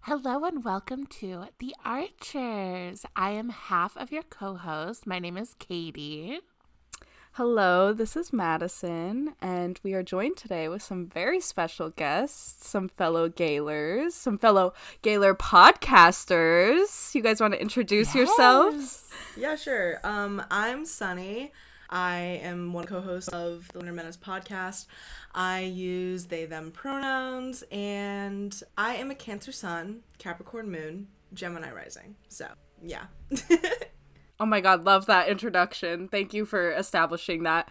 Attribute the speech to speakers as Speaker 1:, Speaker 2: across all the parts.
Speaker 1: Hello and welcome to The Archers. I am half of your co-host. My name is Katie.
Speaker 2: Hello, this is Madison, and we are joined today with some very special guests, some fellow Gaylers, some fellow Gayler podcasters. You guys want to introduce yourselves?
Speaker 3: Yeah, sure. I'm Sunny. I am one co-host of the Lavender Menace podcast. I use they, them pronouns, and I am a Cancer Sun, Capricorn Moon, Gemini Rising. So, yeah.
Speaker 2: Oh my god, love that introduction. Thank you for establishing that.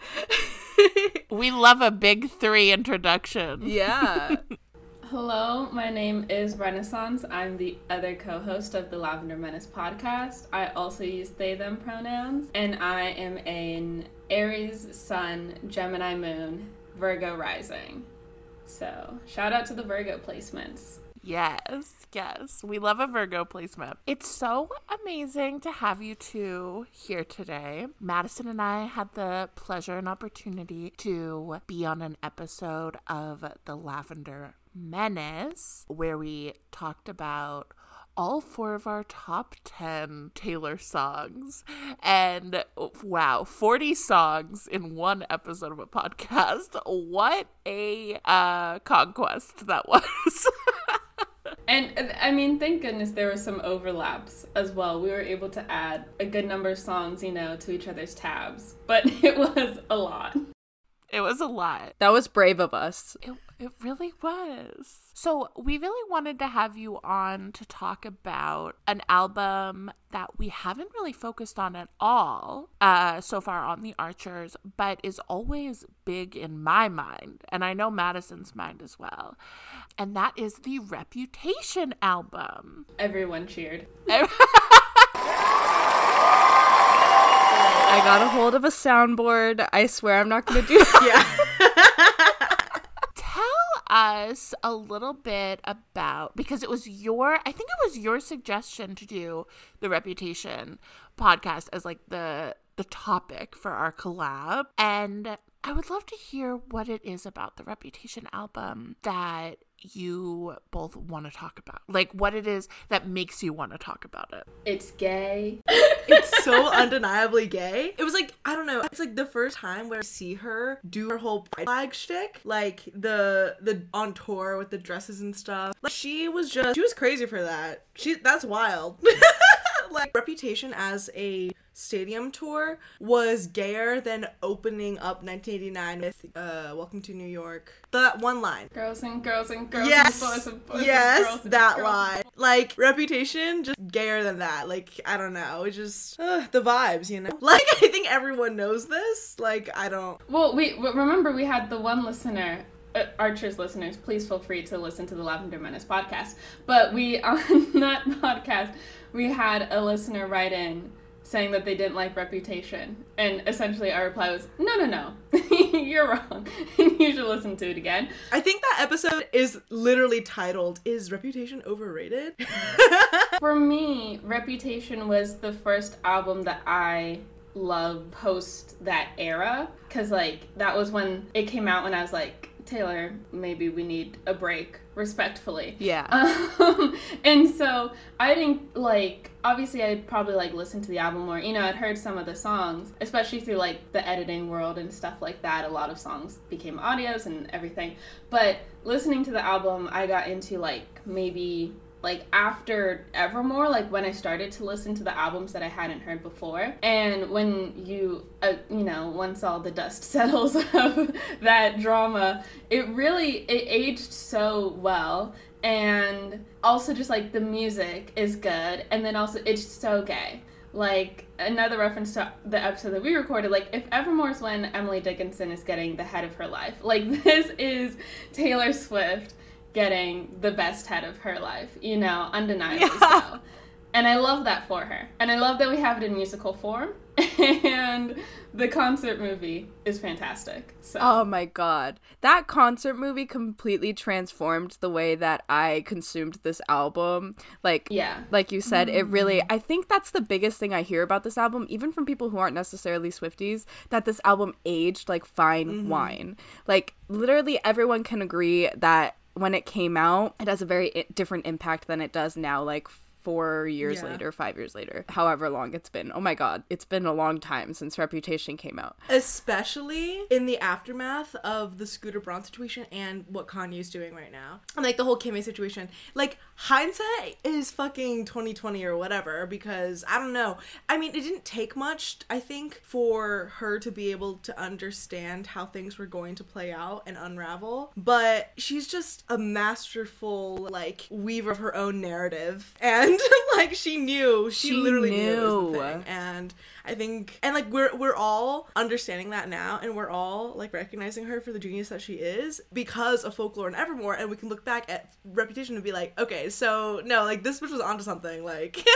Speaker 1: We love a big three introduction.
Speaker 2: Yeah.
Speaker 4: Hello, my name is Renaissance. I'm the other co-host of the Lavender Menace podcast. I also use they, them pronouns, and I am an Aries Sun, Gemini Moon, Virgo Rising. So, shout out to the Virgo placements.
Speaker 1: Yes. We love a Virgo placement. It's so amazing to have you two here today. Madison and I had the pleasure and opportunity to be on an episode of The Lavender Menace where we talked about all 4 of our top 10 Taylor songs. And wow, 40 songs in one episode of a podcast. What a conquest that was.
Speaker 4: And I mean, thank goodness there were some overlaps as well. We were able to add a good number of songs, to each other's tabs. But it was a lot.
Speaker 1: It was a lot.
Speaker 2: That was brave of us.
Speaker 1: It really was. So we really wanted to have you on to talk about an album that we haven't really focused on at all so far on The Archers, but is always big in my mind, and I know Madison's mind as well. And that is the Reputation album.
Speaker 4: Everyone cheered.
Speaker 2: I got a hold of a soundboard. I swear I'm not going to do that.
Speaker 1: Tell us a little bit about, because I think it was your suggestion to do the Reputation podcast as like the topic for our collab. And I would love to hear what it is about the Reputation album that you both want to talk about. Like what it is that makes you want to talk about it.
Speaker 4: It's gay.
Speaker 3: It's so undeniably gay. It was like, I don't know, it's like the first time where I see her do her whole pride flag shtick, like the on tour with the dresses and stuff. Like she was crazy for that. That's wild. Like Reputation as a stadium tour was gayer than opening up 1989 with Welcome to New York. That one line.
Speaker 4: Girls and girls and girls
Speaker 3: Yes.
Speaker 4: and boys and boys
Speaker 3: Yes,
Speaker 4: and girls and
Speaker 3: that
Speaker 4: girls.
Speaker 3: line. Like Reputation, just gayer than that. Like, I don't know. It's just the vibes, Like, I think everyone knows this. Like, I don't.
Speaker 4: Well, remember we had the one listener, Archers listeners, please feel free to listen to the Lavender Menace podcast. But on that podcast, we had a listener write in saying that they didn't like Reputation. And essentially our reply was, no, you're wrong. You should listen to it again.
Speaker 3: I think that episode is literally titled, Is Reputation Overrated?
Speaker 4: For me, Reputation was the first album that I loved post that era. Because, that was when it came out when I was like, Taylor, maybe we need a break, respectfully.
Speaker 2: Yeah.
Speaker 4: And so I didn't, obviously I'd probably, listen to the album more. I'd heard some of the songs, especially through, the editing world and stuff like that. A lot of songs became audios and everything. But listening to the album, I got into, maybe after Evermore, when I started to listen to the albums that I hadn't heard before. And when you, once all the dust settles of that drama, it aged so well. And also just, the music is good. And then also, it's so gay. Another reference to the episode that we recorded, if Evermore's when Emily Dickinson is getting the head of her life. This is Taylor Swift getting the best head of her life, undeniably so. And I love that for her. And I love that we have it in musical form. And the concert movie is fantastic. So.
Speaker 2: Oh my god. That concert movie completely transformed the way that I consumed this album. Like you said, it really, I think that's the biggest thing I hear about this album, even from people who aren't necessarily Swifties, that this album aged like fine wine. Literally everyone can agree that when it came out, it has a very different impact than it does now, like 4 years later, 5 years later, however long it's been. Oh my god, it's been a long time since Reputation came out.
Speaker 3: Especially in the aftermath of the Scooter Braun situation and what Kanye's doing right now. And like the whole Kimmy situation. Like, hindsight is fucking 2020 or whatever, because I don't know. I mean, it didn't take much, I think, for her to be able to understand how things were going to play out and unravel. But she's just a masterful, like, weaver of her own narrative. And like she literally knew it was the thing. And I think, and like we're all understanding that now, and we're all like recognizing her for the genius that she is because of Folklore and Evermore, and we can look back at Reputation and be like, okay, so no, like this bitch was onto something. Like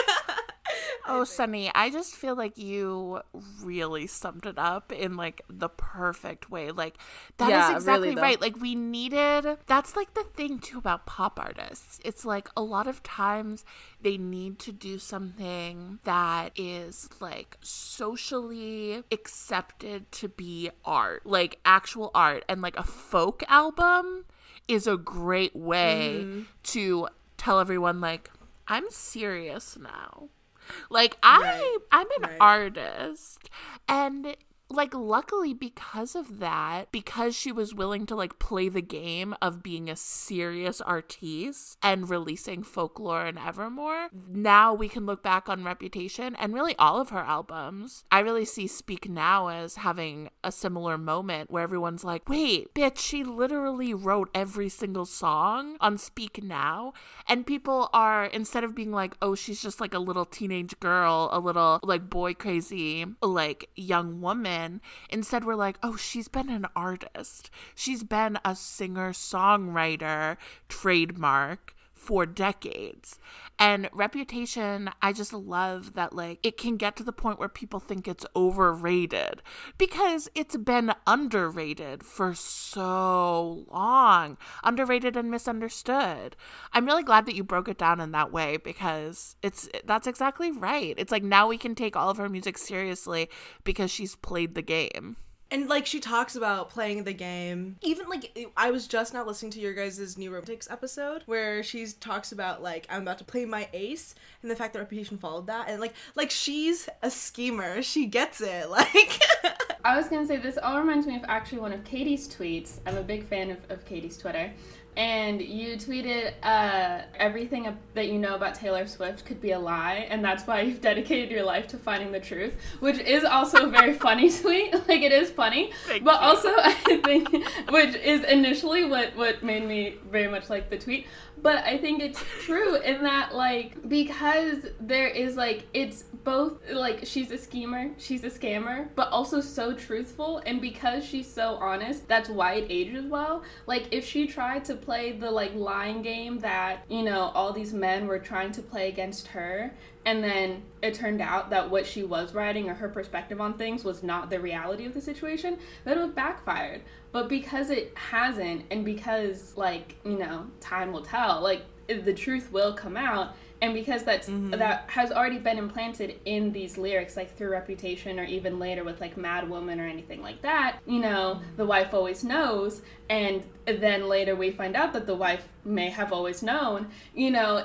Speaker 1: Oh, Sunny, I just feel like you really summed it up in like the perfect way. Like that is exactly really, right. Like we needed, that's like the thing too about pop artists. It's like a lot of times they need to do something that is like socially accepted to be art, like actual art. And like a folk album is a great way to tell everyone like, I'm serious now. Like, I'm an artist, and like, luckily because of that, because she was willing to like play the game of being a serious artiste and releasing Folklore and Evermore, now we can look back on Reputation and really all of her albums. I really see Speak Now as having a similar moment where everyone's like, wait, bitch, she literally wrote every single song on Speak Now. And people are, instead of being like, oh, she's just like a little teenage girl, a little like boy crazy, like young woman, instead we're like, oh, she's been an artist. She's been a singer-songwriter trademark for decades. And Reputation, I just love that like it can get to the point where people think it's overrated because it's been underrated for so long. Underrated and misunderstood. I'm really glad that you broke it down in that way because that's exactly right. It's like now we can take all of her music seriously because she's played the game.
Speaker 3: And, like, she talks about playing the game. Even, like, I was just now listening to your guys' New Romantics episode, where she talks about, like, I'm about to play my ace, and the fact that Reputation followed that. And, like she's a schemer. She gets it. Like...
Speaker 4: I was gonna say, this all reminds me of actually one of Katie's tweets. I'm a big fan of Katie's Twitter. And you tweeted, everything that you know about Taylor Swift could be a lie, and that's why you've dedicated your life to finding the truth, which is also a very funny tweet. Like, it is funny. But also, I think, which is initially what made me very much like the tweet. But I think it's true in that, like, because there is, like, it's both, like, she's a schemer, she's a scammer, but also so truthful, and because she's so honest, that's why it ages well. Like, if she tried to play the, like, lying game that, you know, all these men were trying to play against her, and then it turned out that what she was writing or her perspective on things was not the reality of the situation, that would have backfired. But because it hasn't, and because, like, you know, time will tell, like, the truth will come out, and because that has already been implanted in these lyrics, like through Reputation or even later with like Mad Woman or anything like that, you know, the wife always knows, and then later we find out that the wife may have always known, you know,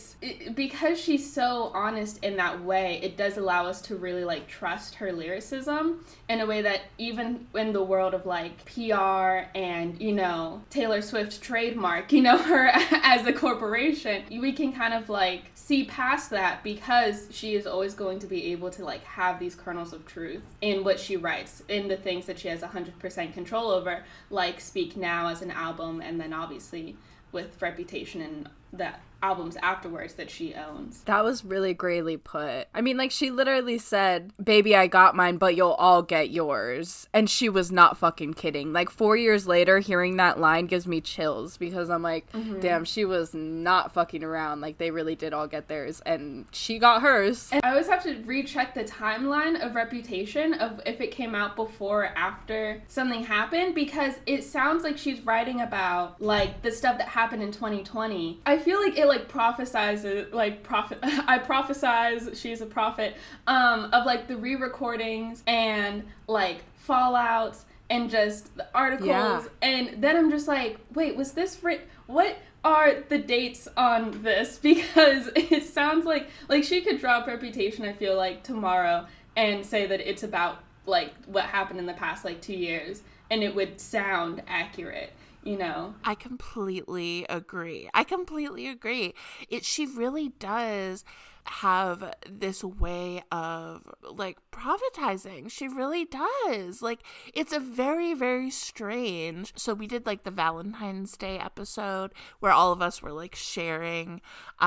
Speaker 4: because she's so honest in that way, it does allow us to really like trust her lyricism in a way that even in the world of like PR and, you know, Taylor Swift's trademark, you know, her as a corporation, we can kind of like see past that because she is always going to be able to like have these kernels of truth in what she writes, in the things that she has 100% control over, like Speak Now as an album, and then obviously with Reputation and that albums afterwards that she owns.
Speaker 2: That was really greatly put. I mean, like, she literally said, baby, I got mine, but you'll all get yours. And she was not fucking kidding. Like, 4 years later, hearing that line gives me chills because I'm like, damn, she was not fucking around. Like, they really did all get theirs, and she got hers.
Speaker 4: And I always have to recheck the timeline of Reputation, of if it came out before or after something happened, because it sounds like she's writing about, like, the stuff that happened in 2020. I feel like it, like, prophesizes, like, I prophesize, she's a prophet, of, like, the re-recordings and, like, fallouts and just the articles. And then I'm just like, wait, was this what are the dates on this? Because it sounds like she could drop Reputation, I feel like, tomorrow and say that it's about like what happened in the past like 2 years, and it would sound accurate, you know?
Speaker 1: I completely agree. She really does have this way of like prophetizing. She really does. Like, it's a very, very strange. So we did like the Valentine's Day episode where all of us were like sharing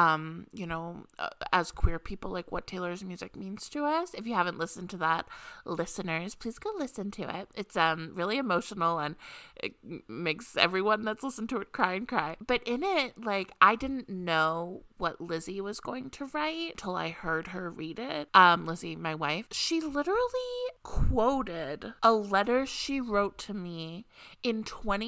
Speaker 1: as queer people, like what Taylor's music means to us. If you haven't listened to that, listeners, please go listen to it. It's really emotional, and it makes everyone that's listened to it cry. But in it, like, I didn't know what Lizzie was going to write till I heard her read it. Lizzie, my wife, she literally quoted a letter she wrote to me in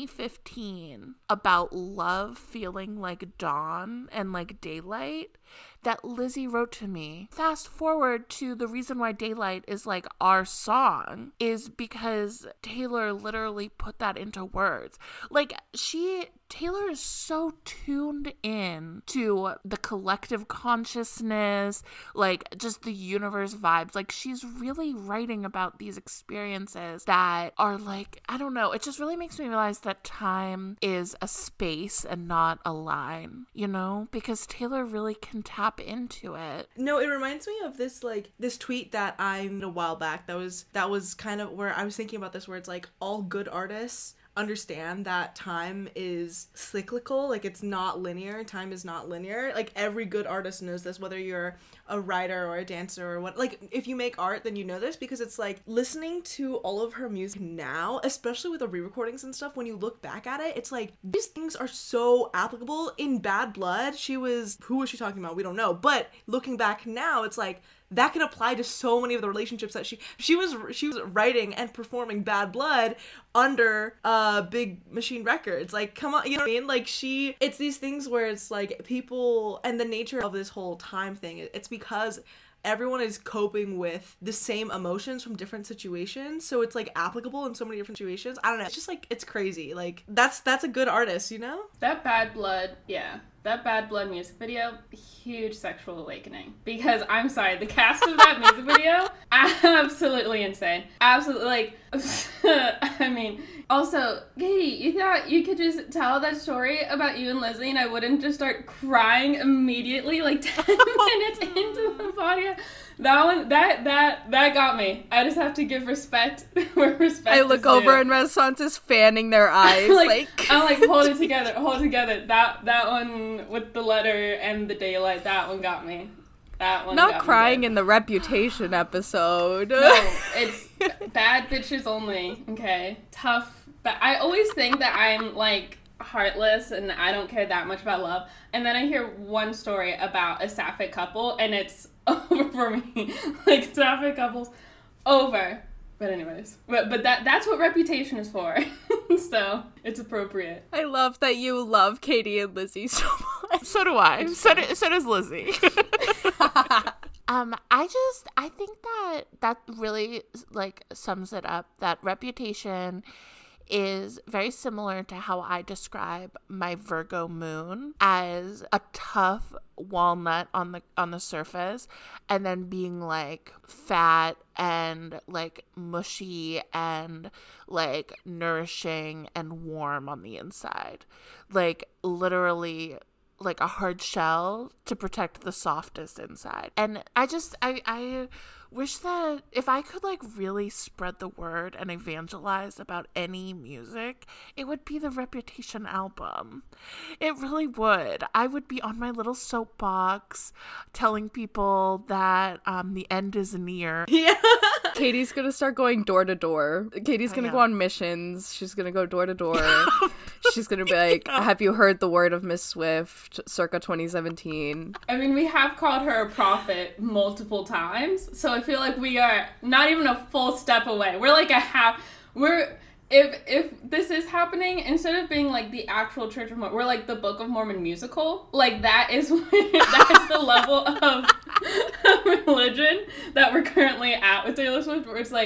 Speaker 1: 2015 about love feeling like dawn and like daylight that Lizzie wrote to me. Fast forward to the reason why Daylight is like our song is because Taylor literally put that into words. Like, Taylor is so tuned in to the collective consciousness, like just the universe vibes. Like, she's really writing about these experiences that are like, I don't know, it just really makes me realize that time is a space and not a line, you know, because Taylor really can tap into it.
Speaker 3: No, it reminds me of this tweet that I made a while back that was kind of where I was thinking about this, where it's like all good artists understand that time is cyclical, like it's not linear. Time is not linear. Like, every good artist knows this, whether you're a writer or a dancer or what. Like, if you make art, then you know this, because it's like listening to all of her music now, especially with the re-recordings and stuff, when you look back at it, it's like these things are so applicable. In Bad Blood, who was she talking about? We don't know. But looking back now, it's like that can apply to so many of the relationships that she was writing and performing Bad Blood under Big Machine Records. Like, come on, you know what I mean? Like, it's these things where it's like people, and the nature of this whole time thing, it's because everyone is coping with the same emotions from different situations, so it's like applicable in so many different situations. I don't know, it's just like, it's crazy. Like, that's a good artist, you know?
Speaker 4: That Bad Blood music video, huge sexual awakening. Because I'm sorry, the cast of that music video, absolutely insane. Absolutely, like, I mean, also, Katie, you thought you could just tell that story about you and Lizzie and I wouldn't just start crying immediately, like 10 minutes into the podcast? That one, that got me. I just have to give respect where respect is due.
Speaker 2: I look over and Renaissance is fanning their eyes.
Speaker 4: I'm like, hold it together. That one with the letter and the daylight, that one got me. That one
Speaker 2: Not
Speaker 4: got
Speaker 2: crying
Speaker 4: me
Speaker 2: in the Reputation episode.
Speaker 4: No, it's bad bitches only, okay? Tough. But I always think that I'm, like, heartless and I don't care that much about love. And then I hear one story about a sapphic couple and it's over for me. Like, sapphic couples, over. But anyways, but that's what Reputation is for. So it's appropriate.
Speaker 2: I love that you love Katie and Lizzie so much.
Speaker 1: So do I. So does Lizzie. I think that really like sums it up, that Reputation is very similar to how I describe my Virgo moon, as a tough walnut on the surface, and then being like fat and like mushy and like nourishing and warm on the inside. Like, literally like a hard shell to protect the softest inside. And I wish that if I could like really spread the word and evangelize about any music, it would be the Reputation album. It really would. I would be on my little soapbox telling people that the end is near.
Speaker 3: Yeah.
Speaker 2: Katie's gonna start going door to door. Katie's gonna go on missions. She's gonna go door to door. She's gonna be like, have you heard the word of Miss Swift circa 2017?
Speaker 4: I mean, we have called her a prophet multiple times, so I feel like we are not even a full step away. We're like if this is happening, instead of being like the actual Church of Mormon, we're like the Book of Mormon musical. Like, that is the level of religion that we're currently at with Taylor Swift, where it's like,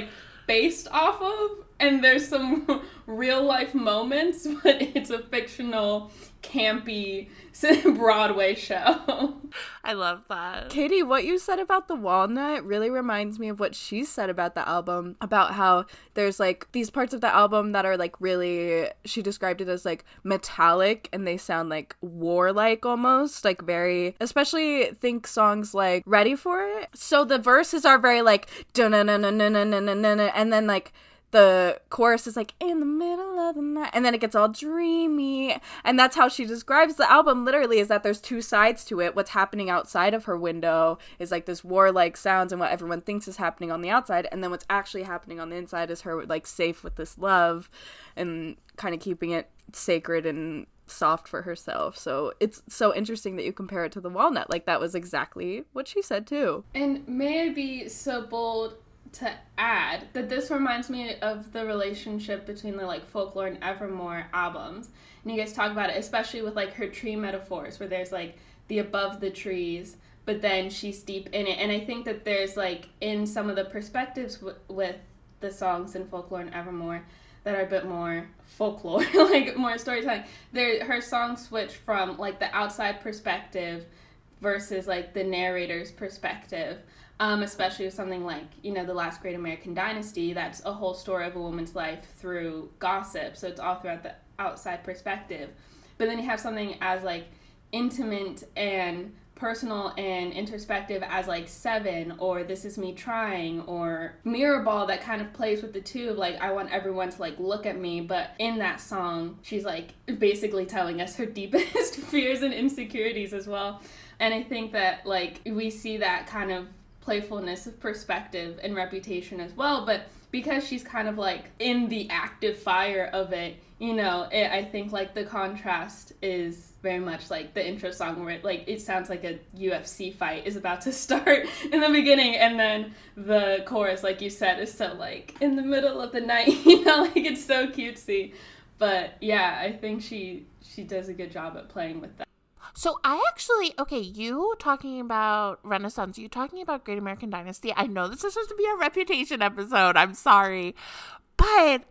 Speaker 4: based off of, and there's some real life moments, but it's a fictional, campy Broadway show.
Speaker 1: I love that.
Speaker 2: Katie, what you said about the walnut really reminds me of what she said about the album, about how there's like these parts of the album that are like really, she described it as like metallic, and they sound like warlike almost, like very, especially think songs like Ready For It. So the verses are very like dun-na-na-na-na-na-na-na, and then like the chorus is like, in the middle of the night, and then it gets all dreamy, and that's how she describes the album literally, is that there's two sides to it. What's happening outside of her window is like this warlike sounds and what everyone thinks is happening on the outside, and then what's actually happening on the inside is her like safe with this love and kind of keeping it sacred and soft for herself. So it's so interesting that you compare it to the walnut. Like, that was exactly what she said too.
Speaker 4: And may I be so bold to add that this reminds me of the relationship between the like Folklore and Evermore albums, and you guys talk about it, especially with like her tree metaphors, where there's like the above the trees, but then she's deep in it. And I think that there's like in some of the perspectives with the songs in Folklore and Evermore that are a bit more folklore, like more storytelling, her songs switch from like the outside perspective versus like the narrator's perspective. Especially with something like, you know, The Last Great American Dynasty, that's a whole story of a woman's life through gossip, so it's all throughout the outside perspective. But then you have something as, like, intimate and personal and introspective as, like, Seven, or This Is Me Trying, or Mirrorball, that kind of plays with the two of, like, I want everyone to, like, look at me, but in that song, she's, like, basically telling us her deepest fears and insecurities as well. And I think that, like, we see that kind of playfulness of perspective and Reputation as well, but because she's kind of like in the active fire of it, you know, I think like the contrast is very much like the intro song where it sounds like a UFC fight is about to start in the beginning, and then the chorus, like you said, is so like in the middle of the night, you know, like it's so cutesy. But yeah, I think she does a good job at playing with that.
Speaker 1: So I actually, okay, you talking about Renaissance, you talking about Great American Dynasty. I know this is supposed to be a Reputation episode. I'm sorry. But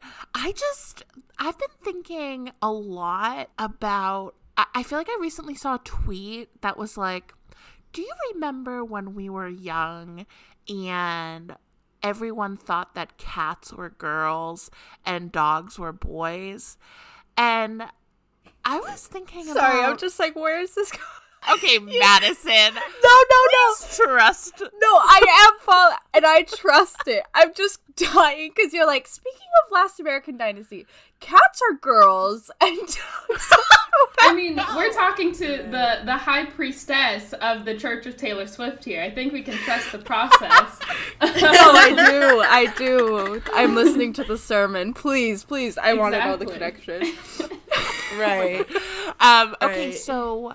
Speaker 1: I've been thinking a lot about, I feel like I recently saw a tweet that was like, do you remember when we were young and everyone thought that cats were girls and dogs were boys? And I was thinking
Speaker 2: Sorry, I'm just like, where is this going?
Speaker 1: Okay, Madison.
Speaker 2: No.
Speaker 1: Trust.
Speaker 2: No, I am following, and I trust it. I'm just dying because you're like, speaking of Last American Dynasty, cats are girls and dogs.
Speaker 4: I mean, we're talking to the high priestess of the Church of Taylor Swift here. I think we can trust the process.
Speaker 2: No, I do. I'm listening to the sermon. Please, I want to know the connection. Right.
Speaker 1: Okay, so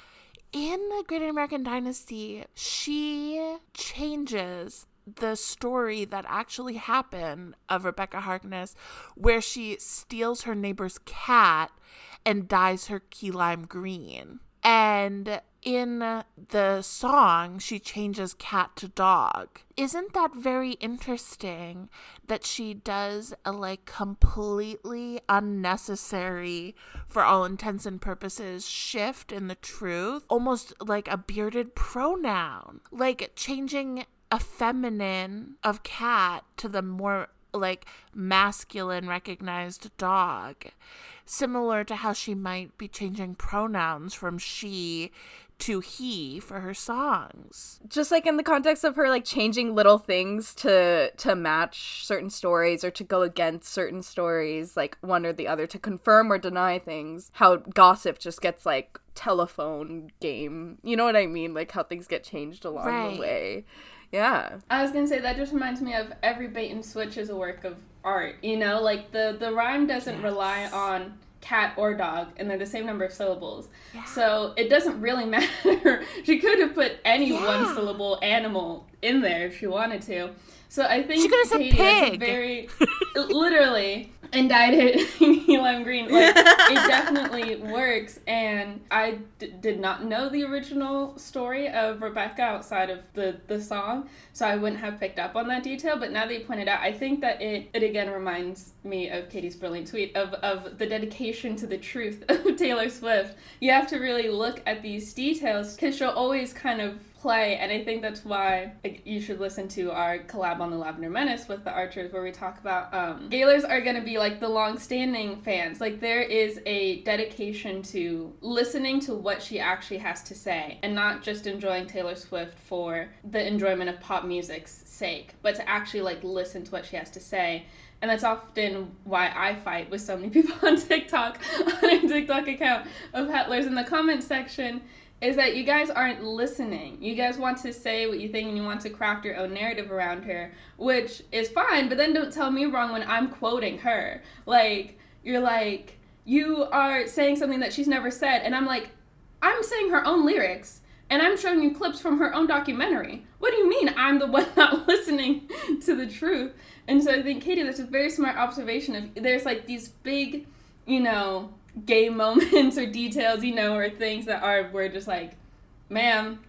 Speaker 1: in the Great American Dynasty, she changes the story that actually happened of Rebecca Harkness, where she steals her neighbor's cat and dyes her key lime green. And in the song, she changes cat to dog. Isn't that very interesting that she does a like completely unnecessary, for all intents and purposes, shift in the truth? Almost like a bearded pronoun. Like changing a feminine of cat to the more like masculine recognized dog. Similar to how she might be changing pronouns from she to he for her songs.
Speaker 2: Just like in the context of her like changing little things to match certain stories or to go against certain stories, like one or the other, to confirm or deny things. How gossip just gets like telephone game. You know what I mean? Like how things get changed along the way. Yeah.
Speaker 4: I was gonna say, that just reminds me of every bait and switch is a work of art, you know? Like, the rhyme doesn't rely on cat or dog, and they're the same number of syllables. Yeah. So it doesn't really matter. She could have put any one-syllable animal in there if she wanted to. So I think
Speaker 1: she could have said
Speaker 4: Katie, that's a
Speaker 1: pig.
Speaker 4: very literally and dyed it lime green. Like, it definitely works. And I did not know the original story of Rebecca outside of the song, so I wouldn't have picked up on that detail. But now that you pointed out, I think that it again reminds me of Katie's brilliant tweet of the dedication to the truth of Taylor Swift. You have to really look at these details because she'll always kind of play, and I think that's why you should listen to our collab on the Lavender Menace with the Archers, where we talk about Gaylors are going to be like the long-standing fans. Like, there is a dedication to listening to what she actually has to say and not just enjoying Taylor Swift for the enjoyment of pop music's sake, but to actually like listen to what she has to say. And that's often why I fight with so many people on TikTok, on a TikTok account of Hetlers in the comment section, is that you guys aren't listening. You guys want to say what you think and you want to craft your own narrative around her, which is fine, but then don't tell me wrong when I'm quoting her. Like, you're like, you are saying something that she's never said, and I'm like, I'm saying her own lyrics, and I'm showing you clips from her own documentary. What do you mean I'm the one not listening to the truth? And so I think, Katie, that's a very smart observation of there's like these big, gay moments or details, or things that we're just like, ma'am,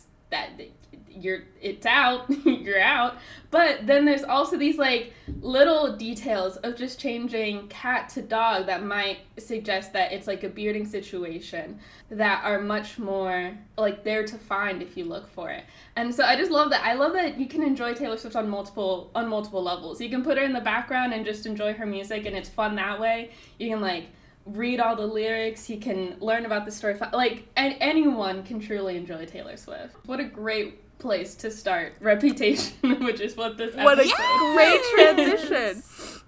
Speaker 4: it's out, you're out. But then there's also these like little details of just changing cat to dog that might suggest that it's like a bearding situation that are much more like there to find if you look for it. And so I just love that. I love that you can enjoy Taylor Swift on multiple levels. You can put her in the background and just enjoy her music, and it's fun that way. You can like read all the lyrics, you can learn about the story. Like, anyone can truly enjoy Taylor Swift. What a great place to start Reputation, which is what this episode.
Speaker 2: What a great transition.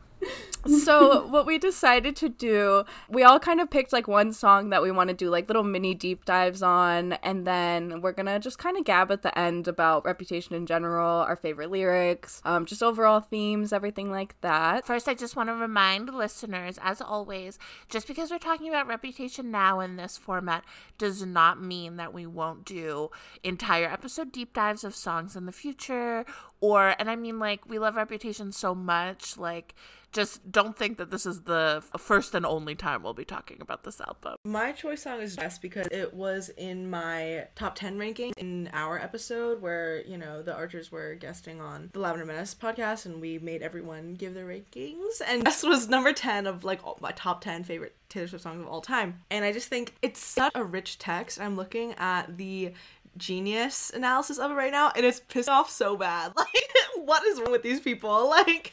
Speaker 2: So what we decided to do, we all kind of picked like one song that we want to do like little mini deep dives on, and then we're gonna just kind of gab at the end about Reputation in general, our favorite lyrics, just overall themes, everything like that.
Speaker 1: First, I just want to remind listeners, as always, just because we're talking about Reputation now in this format does not mean that we won't do entire episode deep dives of songs in the future, and I mean, like, we love Reputation so much, like, just don't think that this is the first and only time we'll be talking about this album.
Speaker 3: My choice song is Jess because it was in my top 10 ranking in our episode where, the Archers were guesting on the Lavender Menace podcast and we made everyone give their rankings. And Jess was number 10 of like my top 10 favorite Taylor Swift songs of all time. And I just think it's such a rich text. I'm looking at the Genius analysis of it right now, and it's pissed off so bad. Like, what is wrong with these people? Like,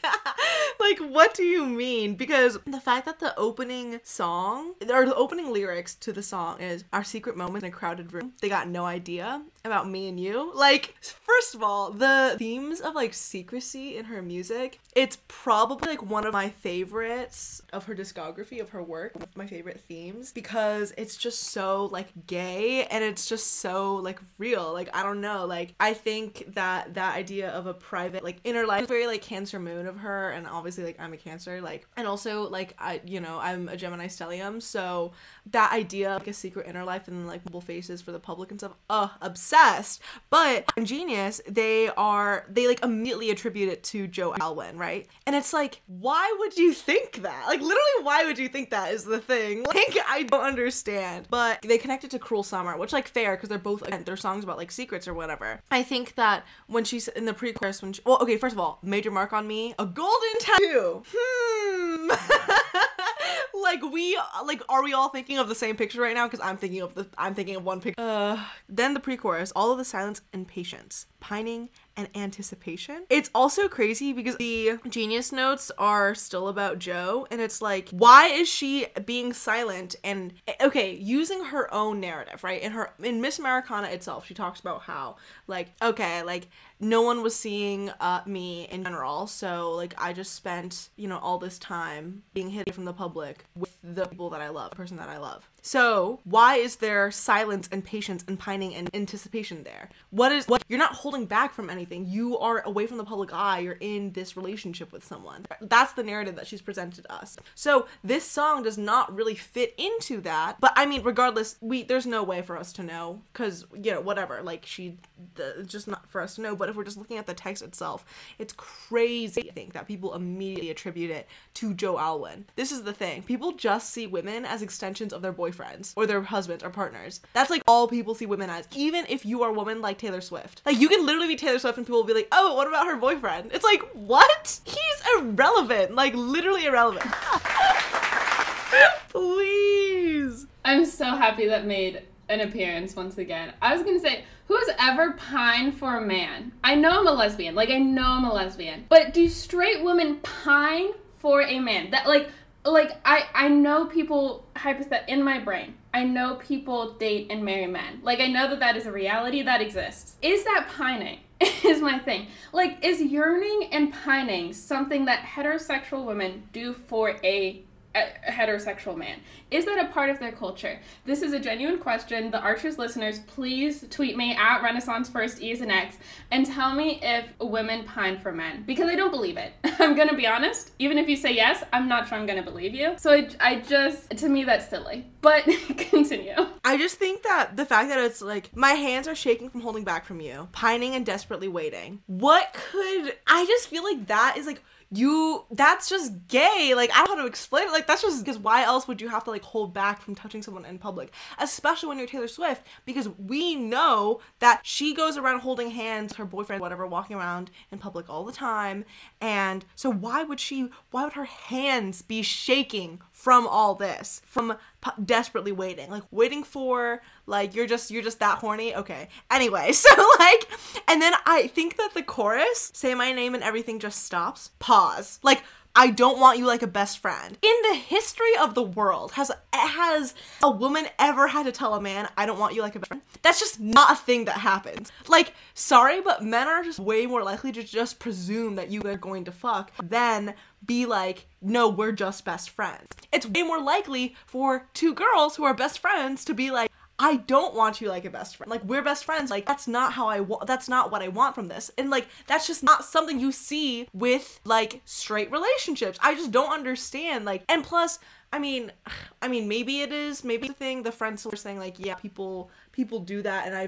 Speaker 3: what do you mean? Because the fact that the opening song, or the opening lyrics to the song is our secret moment in a crowded room. They got no idea about me and you. Like, first of all, the themes of like secrecy in her music, it's probably like one of my favorites of her discography, of her work, one of my favorite themes, because it's just so like gay and it's just so like real. Like, I don't know, like, I think that idea of a private like inner life is very like Cancer moon of her, and obviously like I'm a Cancer, like, and also like I'm a Gemini stellium, so that idea of like a secret inner life and like multiple faces for the public and stuff, obsessed. But in Genius, they like immediately attribute it to Joe Alwyn, right? And it's like, why would you think that? Like, literally, why would you think that is the thing? Like, I don't understand. But they connect it to Cruel Summer, which, like, fair, because they're both, again, they're songs about like secrets or whatever. I think that when she's in the pre-chorus, first of all, Major Mark on Me, a golden tattoo. Are we all thinking of the same picture right now? Because I'm thinking of one picture. Then the pre-chorus, all of the silence and patience, pining and anticipation. It's also crazy because the Genius notes are still about Joe, and it's like, why is she being silent? And okay, using her own narrative, right? In Miss Americana itself, she talks about how like, okay, like no one was seeing me in general, so like I just spent all this time being hidden from the public with the people that I love, the person that I love. So why is there silence and patience and pining and anticipation there? What you're not holding back from anything. anything. You are away from the public eye. You're in this relationship with someone. That's the narrative that she's presented to us. So this song does not really fit into that. But I mean, regardless, there's no way for us to know, because, you know, whatever, like, it's just not for us to know. But if we're just looking at the text itself, it's crazy, I think, that people immediately attribute it to Joe Alwyn. This is the thing. People just see women as extensions of their boyfriends or their husbands or partners. That's like all people see women as, even if you are a woman like Taylor Swift. Like, you can literally be Taylor Swift and people will be like, oh, what about her boyfriend? It's like, what? He's irrelevant. Like, literally irrelevant. Please.
Speaker 4: I'm so happy that made an appearance once again. I was gonna say, who's ever pined for a man? I know I'm a lesbian. But do straight women pine for a man? That, I know people, in my brain, I know people date and marry men. Like, I know that is a reality that exists. Is that pining? Is my thing. Like, is yearning and pining something that heterosexual women do for a heterosexual man? Is that a part of their culture? This is a genuine question. The Archers listeners, please tweet me at Renaissance First E is an X and tell me if women pine for men, because I don't believe it. I'm gonna be honest. Even if you say yes, I'm not sure I'm gonna believe you. So I just, to me, that's silly. But continue.
Speaker 3: I just think that the fact that it's like, my hands are shaking from holding back from you, pining and desperately waiting. I just feel like that is like, that's just gay. Like, I don't know how to explain it. Like, that's just, because why else would you have to, like, hold back from touching someone in public? Especially when you're Taylor Swift, because we know that she goes around holding hands, her boyfriend, whatever, walking around in public all the time. And so why would her hands be shaking from all this? From desperately waiting, like, waiting for, like, you're just that horny? Okay. Anyway, so, like, and then I think that the chorus, say my name and everything just stops, pause. Like, I don't want you like a best friend. In the history of the world, has a woman ever had to tell a man, I don't want you like a best friend? That's just not a thing that happens. Like, sorry, but men are just way more likely to just presume that you are going to fuck than be like, no, we're just best friends. It's way more likely for two girls who are best friends to be like, I don't want you like a best friend. Like, we're best friends. Like, that's not that's not what I want from this. And, like, that's just not something you see with, like, straight relationships. I just don't understand. Like, and plus, I mean, maybe it is. Maybe the thing, the friends were saying, like, yeah, people do that, and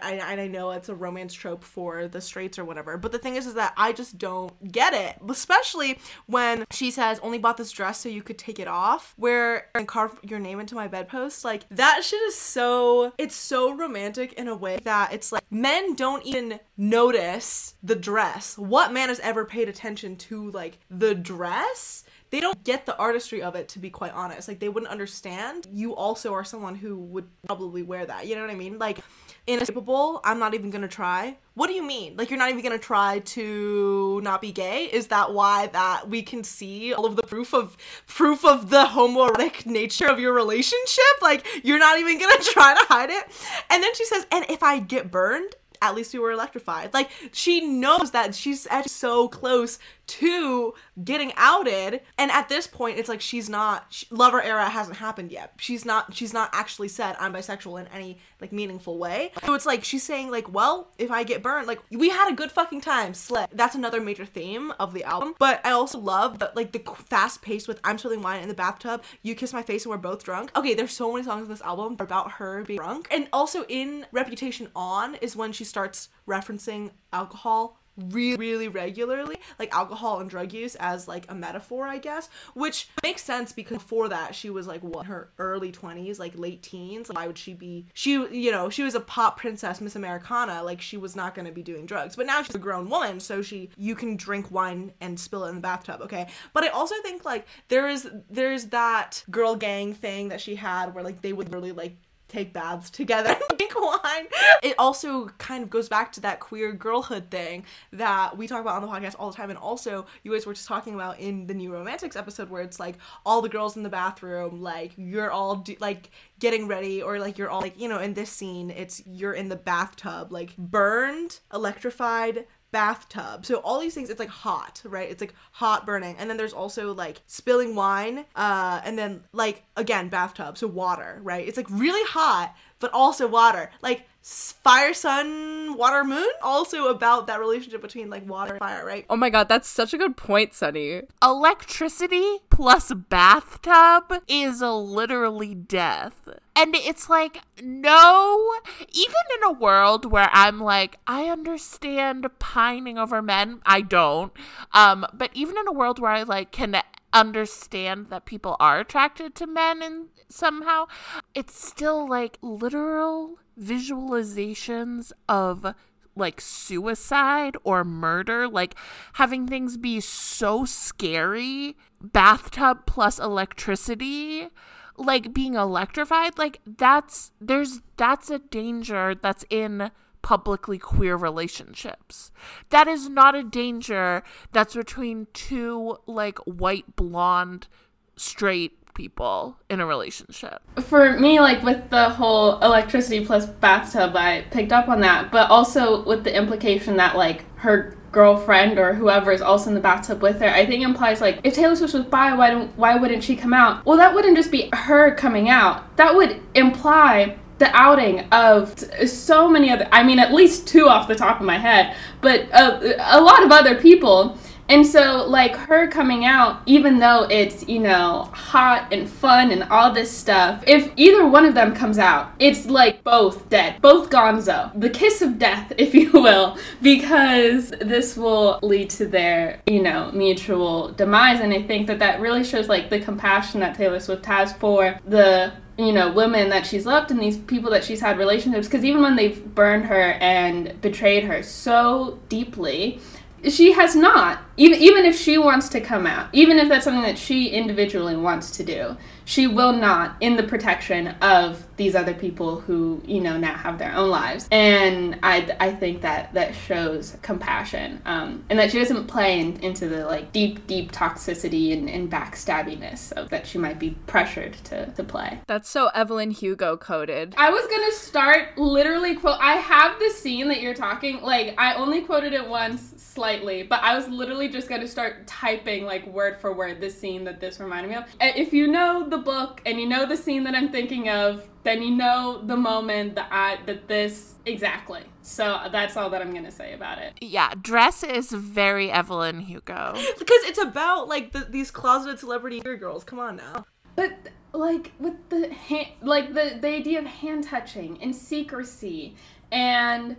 Speaker 3: I know it's a romance trope for the straights or whatever. But the thing is that I just don't get it. Especially when she says, only bought this dress so you could take it off, and carve your name into my bedpost. Like, that shit is it's so romantic in a way that it's like, men don't even notice the dress. What man has ever paid attention to, like, the dress? They don't get the artistry of it, to be quite honest. Like, they wouldn't understand. You also are someone who would probably wear that. You know what I mean? Like, inescapable, I'm not even gonna try. What do you mean? Like, you're not even gonna try to not be gay? Is that why that we can see all of the proof of the homoerotic nature of your relationship? Like, you're not even gonna try to hide it? And then she says, and if I get burned, at least we were electrified. Like, she knows that she's so close to getting outed, and at this point it's like lover era hasn't happened yet. She's not actually said I'm bisexual in any, like, meaningful way. So it's like she's saying, like, well, if I get burned, like, we had a good fucking time, slay. That's another major theme of the album. But I also love the fast pace with I'm spilling wine in the bathtub, you kiss my face and we're both drunk. Okay, there's so many songs in this album about her being drunk. And also in Reputation On is when she starts referencing alcohol really, really regularly, like alcohol and drug use as, like, a metaphor, I guess, which makes sense because before that she was, like, what, her early 20s, like late teens. Like, why would she was a pop princess, Miss Americana, like, she was not going to be doing drugs. But now she's a grown woman, so you can drink wine and spill it in the bathtub, okay? But I also think, like, there's that girl gang thing that she had where, like, they would really, like, take baths together and drink wine. It also kind of goes back to that queer girlhood thing that we talk about on the podcast all the time, and also you guys were just talking about in the New Romantics episode, where it's like all the girls in the bathroom, like, you're all like getting ready, or like you're all, like, you know, in this scene it's you're in the bathtub, like, burned, electrified, bathtub. So all these things, it's like hot, right? It's like hot burning. And then there's also like spilling wine, and then, like, again, bathtub, so water, right? It's like really hot, but also water. Like, fire, sun, Sun, Water, Moon, also about that relationship between like water and fire, right?
Speaker 2: Oh my god, that's such a good point, Sunny.
Speaker 1: Electricity plus bathtub is literally death. And it's like, no, even in a world where I'm like, I understand pining over men, I don't. But even in a world where I like can understand that people are attracted to men and somehow, it's still like literal visualizations of like suicide or murder, like having things be so scary. Bathtub plus electricity, like being electrified, like that's a danger that's in publicly queer relationships. That is not a danger that's between two like white blonde straight people in a relationship.
Speaker 4: For me, like with the whole electricity plus bathtub, I picked up on that, but also with the implication that like her girlfriend or whoever is also in the bathtub with her, I think implies like if Taylor Swift was bi, why wouldn't she come out? Well, that wouldn't just be her coming out. That would imply the outing of so many other, I mean at least two off the top of my head, but a lot of other people. And so, like, her coming out, even though it's, you know, hot and fun and all this stuff, if either one of them comes out, it's, like, both dead. Both gonzo. The kiss of death, if you will, because this will lead to their, you know, mutual demise. And I think that that really shows, like, the compassion that Taylor Swift has for the, you know, women that she's loved and these people that she's had relationships. Because even when they've burned her and betrayed her so deeply, she has not, even if she wants to come out, even if that's something that she individually wants to do, she will not, in the protection of these other people who, you know, now have their own lives. And I think that shows compassion, and that she doesn't play into the, like, deep toxicity and backstabbiness of that she might be pressured to play.
Speaker 2: That's so Evelyn Hugo coded.
Speaker 4: I was gonna start literally I have the scene that you're talking, like, I only quoted it once slightly, but I was literally just gonna start typing, like, word for word the scene that this reminded me of. If you know the book and you know the scene that I'm thinking of, then you know the moment that this exactly. So that's all that I'm gonna say about it.
Speaker 1: Yeah, Dress is very Evelyn Hugo
Speaker 3: because it's about like these closeted celebrity girls. Come on now.
Speaker 4: But like with the hand, like the idea of hand touching and secrecy and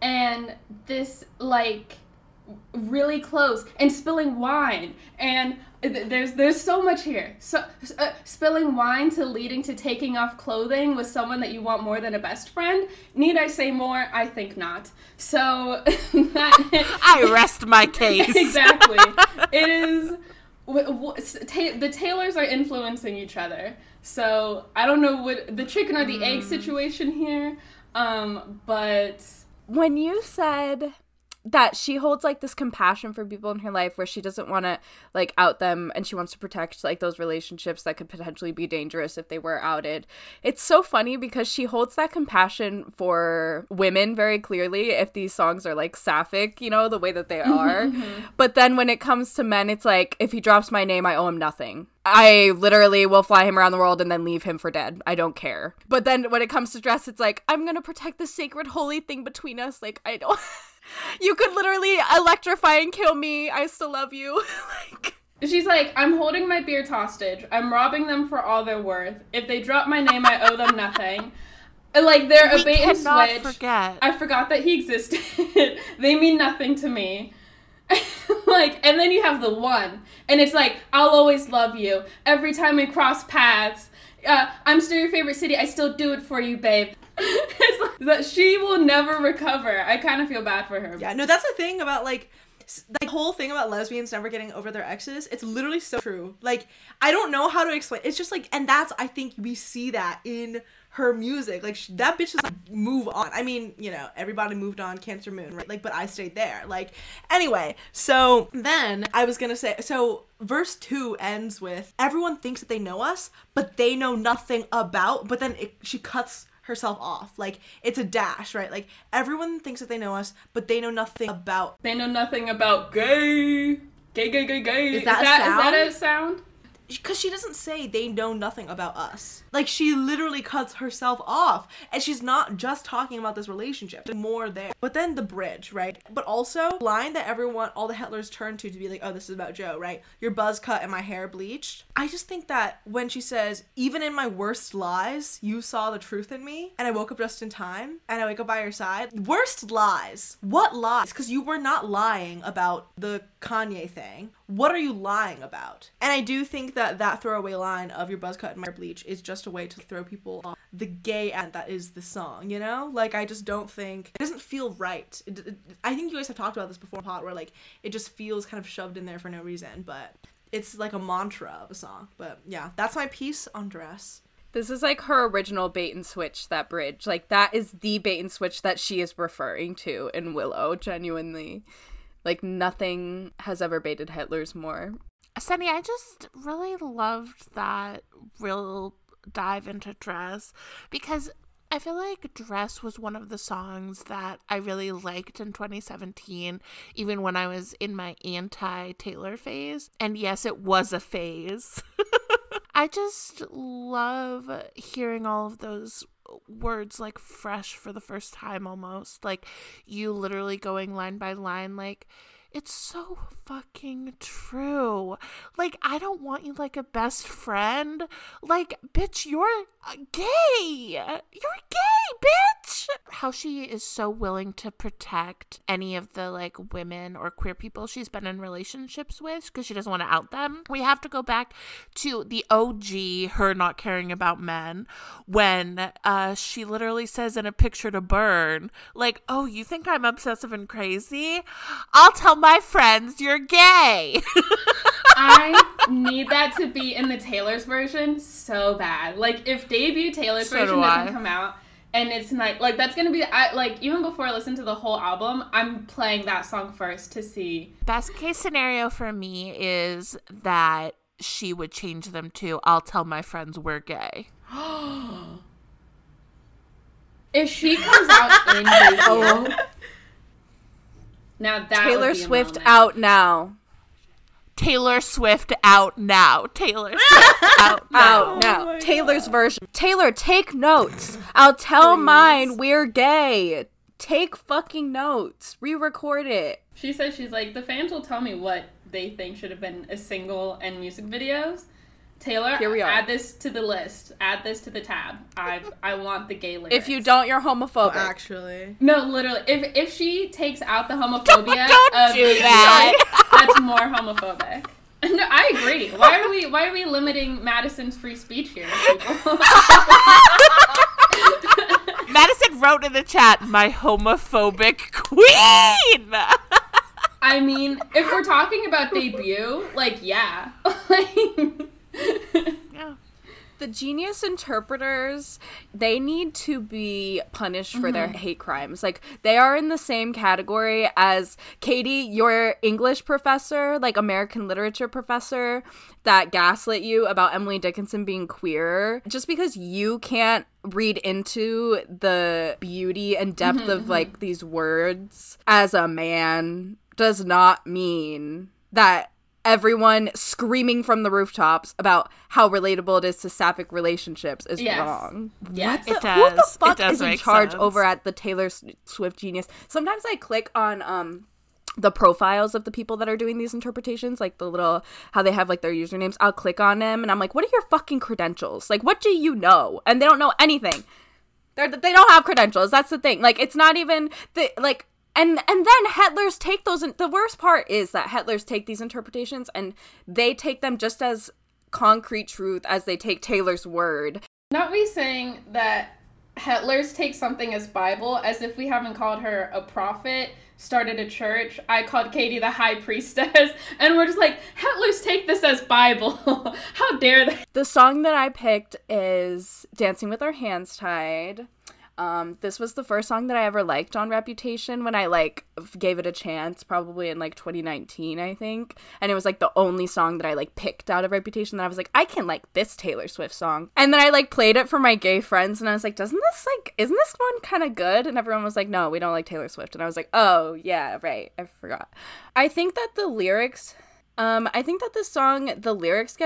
Speaker 4: this like really close and spilling wine and there's so much here. So spilling wine to leading to taking off clothing with someone that you want more than a best friend. Need I say more? I think not. So
Speaker 1: I rest my case.
Speaker 4: Exactly. It is. The Taylors are influencing each other. So I don't know what the chicken or the egg situation here. But
Speaker 2: when you said that she holds like this compassion for people in her life where she doesn't want to like out them and she wants to protect like those relationships that could potentially be dangerous if they were outed. It's so funny because she holds that compassion for women very clearly if these songs are like sapphic, you know, the way that they are. But then when it comes to men, it's like, if he drops my name, I owe him nothing. I literally will fly him around the world and then leave him for dead. I don't care. But then when it comes to Dress, it's like, I'm gonna protect the sacred holy thing between us. Like, I don't... You could literally electrify and kill me. I still love you. Like...
Speaker 4: She's like, I'm holding my beards hostage. I'm robbing them for all they're worth. If they drop my name, I owe them nothing. Like, they're a bait and switch.
Speaker 1: Forget.
Speaker 4: I forgot that he existed. They mean nothing to me. Like, and then you have the one. And it's like, I'll always love you. Every time we cross paths, I'm still your favorite city. I still do it for you, babe. It's like that she will never recover. I kind of feel bad for her.
Speaker 3: Yeah, no, that's the thing about, like, the whole thing about lesbians never getting over their exes. It's literally so true. Like, I don't know how to explain. It's just, like, and that's, I think we see that in her music. Like, that bitch just, like, move on. I mean, you know, everybody moved on, Cancer Moon, right? Like, but I stayed there. Like, anyway, so then I was gonna say, so verse 2 ends with, everyone thinks that they know us, but they know nothing about, but then she cuts herself off. Like, it's a dash, right? Like, everyone thinks that they know us, but they know nothing about.
Speaker 4: They know nothing about gay. Gay.
Speaker 3: Is that a sound?
Speaker 4: Is that a sound?
Speaker 3: because she doesn't say they know nothing about us. Like, she literally cuts herself off, and she's not just talking about this relationship. There's more there. But then the bridge, right? But also, line that all the Hetlers turn to be like, oh, this is about Joe, right? Your buzz cut and my hair bleached. I just think that when she says, even in my worst lies, you saw the truth in me, and I woke up just in time, and I wake up by your side. Worst lies. What lies? Because you were not lying about the Kanye thing. What are you lying about? And I do think that throwaway line of your buzz cut and my hair bleach is just a way to throw people off the gay end that is the song, you know? Like, I just don't think, it doesn't feel right. I think you guys have talked about this before, Pot, where like it just feels kind of shoved in there for no reason, but it's like a mantra of a song. But yeah, that's my piece on Dress.
Speaker 2: This is like her original bait and switch, that bridge. Like, that is the bait and switch that she is referring to in Willow, genuinely. Like, nothing has ever baited Hetlers more.
Speaker 1: Sunny, I just really loved that real dive into Dress, because I feel like Dress was one of the songs that I really liked in 2017, even when I was in my anti-Taylor phase. And yes, it was a phase. I just love hearing all of those words like fresh for the first time almost. Like, you literally going line by line, like, it's so fucking true. Like, I don't want you like a best friend. Like, bitch, you're gay. You're gay, bitch. How she is so willing to protect any of the like women or queer people she's been in relationships with because she doesn't want to out them. We have to go back to the OG, her not caring about men, when she literally says in A Picture to Burn, like, oh, you think I'm obsessive and crazy? I'll tell my friends you're gay.
Speaker 4: I need that to be in the Taylor's version so bad. Like, if debut Taylor's version doesn't come out and it's not, like, that's gonna be, like, even before I listen to the whole album, I'm playing that song first to see.
Speaker 1: Best case scenario for me is that she would change them to, I'll tell my friends we're gay.
Speaker 4: If she comes out in debut, now that
Speaker 2: Taylor Swift out now.
Speaker 1: Taylor Swift out now. Taylor Swift out now.
Speaker 2: Out now. Taylor's version. Taylor, take notes. I'll tell mine we're gay. Take fucking notes. Re-record it.
Speaker 4: She says, she's like, the fans will tell me what they think should have been a single and music videos. Taylor,
Speaker 2: here we are.
Speaker 4: Add this to the list. Add this to the tab. I want the gay lyrics.
Speaker 2: If you don't, you're homophobic.
Speaker 3: Oh, actually.
Speaker 4: No, literally. If she takes out the homophobia
Speaker 1: don't do that.
Speaker 4: That's more homophobic. No, I agree. Why are we limiting Madison's free speech here, people?
Speaker 1: Madison wrote in the chat, my homophobic queen.
Speaker 4: I mean, if we're talking about debut, like, yeah.
Speaker 1: Yeah.
Speaker 2: The genius interpreters, they need to be punished for their hate crimes. Like, they are in the same category as Katie, your English professor, like American literature professor, that gaslit you about Emily Dickinson being queer. Just because you can't read into the beauty and depth of, like, these words as a man does not mean that everyone screaming from the rooftops about how relatable it is to sapphic relationships is wrong.
Speaker 4: Yes,
Speaker 1: it does.
Speaker 2: Who the fuck is in charge
Speaker 1: sense.
Speaker 2: over at the Taylor Swift Genius? Sometimes I click on the profiles of the people that are doing these interpretations, like the little, how they have like their usernames. I'll click on them and I'm like, what are your fucking credentials? Like, what do you know? And they don't know anything. They don't have credentials. That's the thing. Like, it's not even And then Hetlers take those, the worst part is that Hetlers take these interpretations and they take them just as concrete truth as they take Taylor's word.
Speaker 4: Not me saying that Hetlers take something as Bible, as if we haven't called her a prophet, started a church. I called Katie the high priestess, and we're just like, Hetlers take this as Bible. How dare they?
Speaker 2: The song that I picked is Dancing with Our Hands Tied. This was the first song that I ever liked on Reputation when I, like, gave it a chance, probably in, like, 2019, I think. And it was, like, the only song that I, like, picked out of Reputation that I was like, I can like this Taylor Swift song. And then I, like, played it for my gay friends, and I was like, isn't this one kind of good? And everyone was like, no, we don't like Taylor Swift. And I was like, oh, yeah, right, I forgot. I think that the lyrics, I think that this song, the lyrics get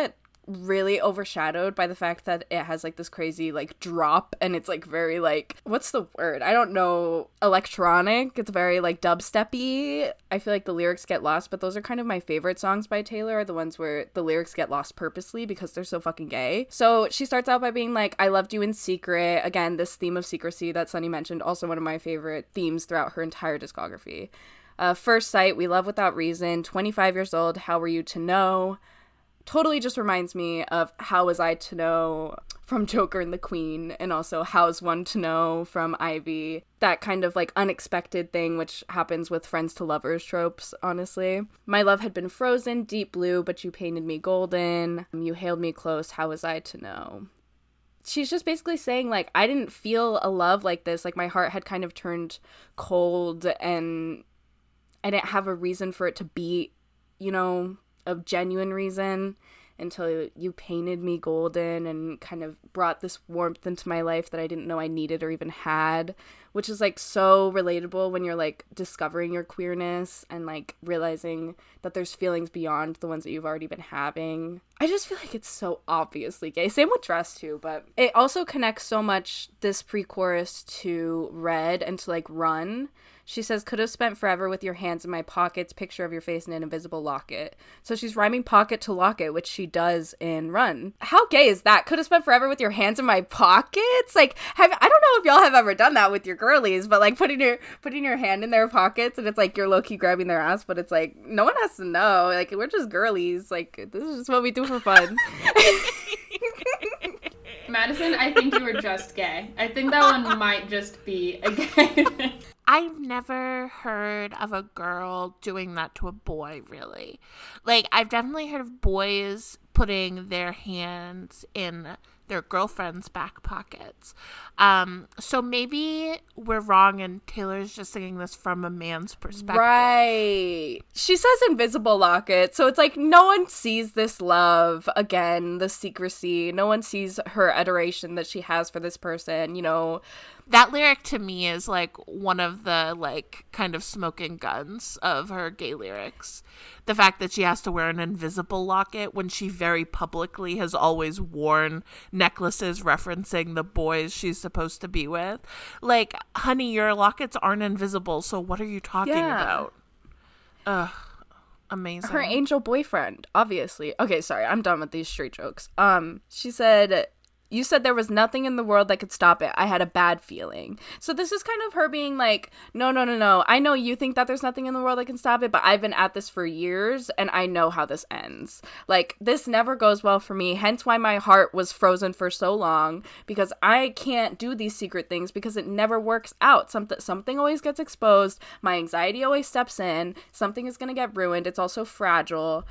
Speaker 2: really overshadowed by the fact that it has like this crazy like drop, and it's like very like, what's the word? I don't know, electronic. It's very like dubstep-y. I feel like the lyrics get lost, but those are kind of my favorite songs by Taylor, are the ones where the lyrics get lost purposely because they're so fucking gay. So she starts out by being like, I loved you in secret. Again, this theme of secrecy that Sunny mentioned, also one of my favorite themes throughout her entire discography. First Sight, We Love Without Reason, 25 Years Old, How Were You to Know? Totally just reminds me of How Was I to Know from Joker and the Queen, and also How's One to Know from Ivy. That kind of like unexpected thing which happens with friends to lovers tropes, honestly. My Love Had Been Frozen, Deep Blue, But You Painted Me Golden. You Hailed Me Close, How Was I to Know? She's just basically saying, like, I didn't feel a love like this. Like, my heart had kind of turned cold, and I didn't have a reason for it to be, you know, a genuine reason until you painted me golden and kind of brought this warmth into my life that I didn't know I needed or even had, which is like so relatable when you're like discovering your queerness and like realizing that there's feelings beyond the ones that you've already been having. I just feel like it's so obviously gay. Same with Dress too, but it also connects so much, this pre-chorus, to Red and to like Run. She says, could have spent forever with your hands in my pockets, picture of your face in an invisible locket. So she's rhyming pocket to locket, which she does in Run. How gay is that? Could have spent forever with your hands in my pockets? Like, I don't know if y'all have ever done that with your girlies, but like putting your hand in their pockets and it's like you're low-key grabbing their ass, but it's like, no one has to know. Like, we're just girlies. Like, this is just what we do for fun.
Speaker 4: Madison, I think you were just gay. I think that one might just be a gay.
Speaker 1: I've never heard of a girl doing that to a boy, really. Like, I've definitely heard of boys putting their hands in their girlfriend's back pockets. So maybe we're wrong and Taylor's just singing this from a man's perspective.
Speaker 2: Right. She says invisible locket, so it's like no one sees this love, again, the secrecy. No one sees her adoration that she has for this person, you know.
Speaker 1: That lyric to me is like one of the like kind of smoking guns of her gay lyrics. The fact that she has to wear an invisible locket when she very publicly has always worn necklaces referencing the boys she's supposed to be with. Like, honey, your lockets aren't invisible, so what are you talking about? Ugh. Amazing.
Speaker 2: Her angel boyfriend, obviously. Okay, sorry, I'm done with these straight jokes. She said, you said there was nothing in the world that could stop it. I had a bad feeling. So this is kind of her being like, no. I know you think that there's nothing in the world that can stop it, but I've been at this for years, and I know how this ends. Like, this never goes well for me, hence why my heart was frozen for so long, because I can't do these secret things because it never works out. Something always gets exposed. My anxiety always steps in. Something is going to get ruined. It's also fragile.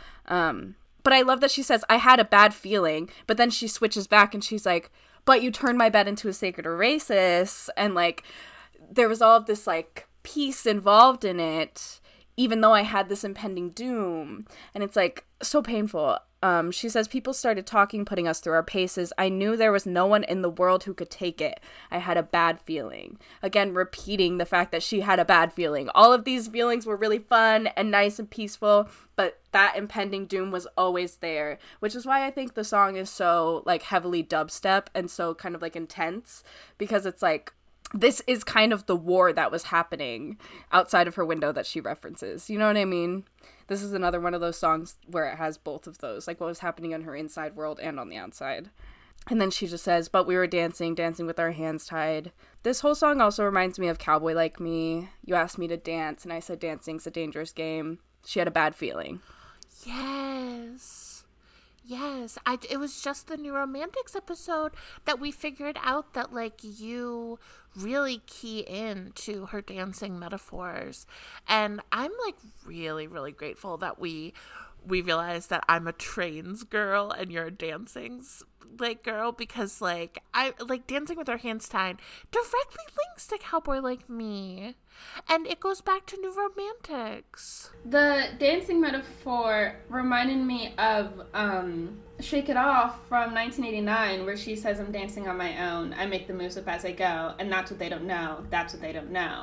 Speaker 2: But I love that she says, I had a bad feeling, but then she switches back and she's like, but you turned my bed into a sacred oasis. And like, there was all of this like peace involved in it, even though I had this impending doom. And it's like so painful. She says, people started talking, putting us through our paces. I knew there was no one in the world who could take it. I had a bad feeling. Again, repeating the fact that she had a bad feeling. All of these feelings were really fun and nice and peaceful, but that impending doom was always there, which is why I think the song is so like heavily dubstep and so kind of like intense, because it's like, this is kind of the war that was happening outside of her window that she references. You know what I mean? This is another one of those songs where it has both of those, like what was happening in her inside world and on the outside. And then she just says, but we were dancing with our hands tied. This whole song also reminds me of Cowboy Like Me. You asked me to dance, and I said dancing's a dangerous game. She had a bad feeling.
Speaker 1: Yes. It was just the New Romantics episode that we figured out that, like, you really key in to her dancing metaphors. And I'm, like, really, really grateful that we realized that I'm a trains girl and you're a dancing's like girl, because like I like Dancing with Our Hands Tied directly links to Cowboy Like Me, and it goes back to New Romantics.
Speaker 4: The dancing metaphor reminded me of Shake It Off from 1989, where she says, I'm dancing on my own, I make the moves up as I go, and that's what they don't know, that's what they don't know.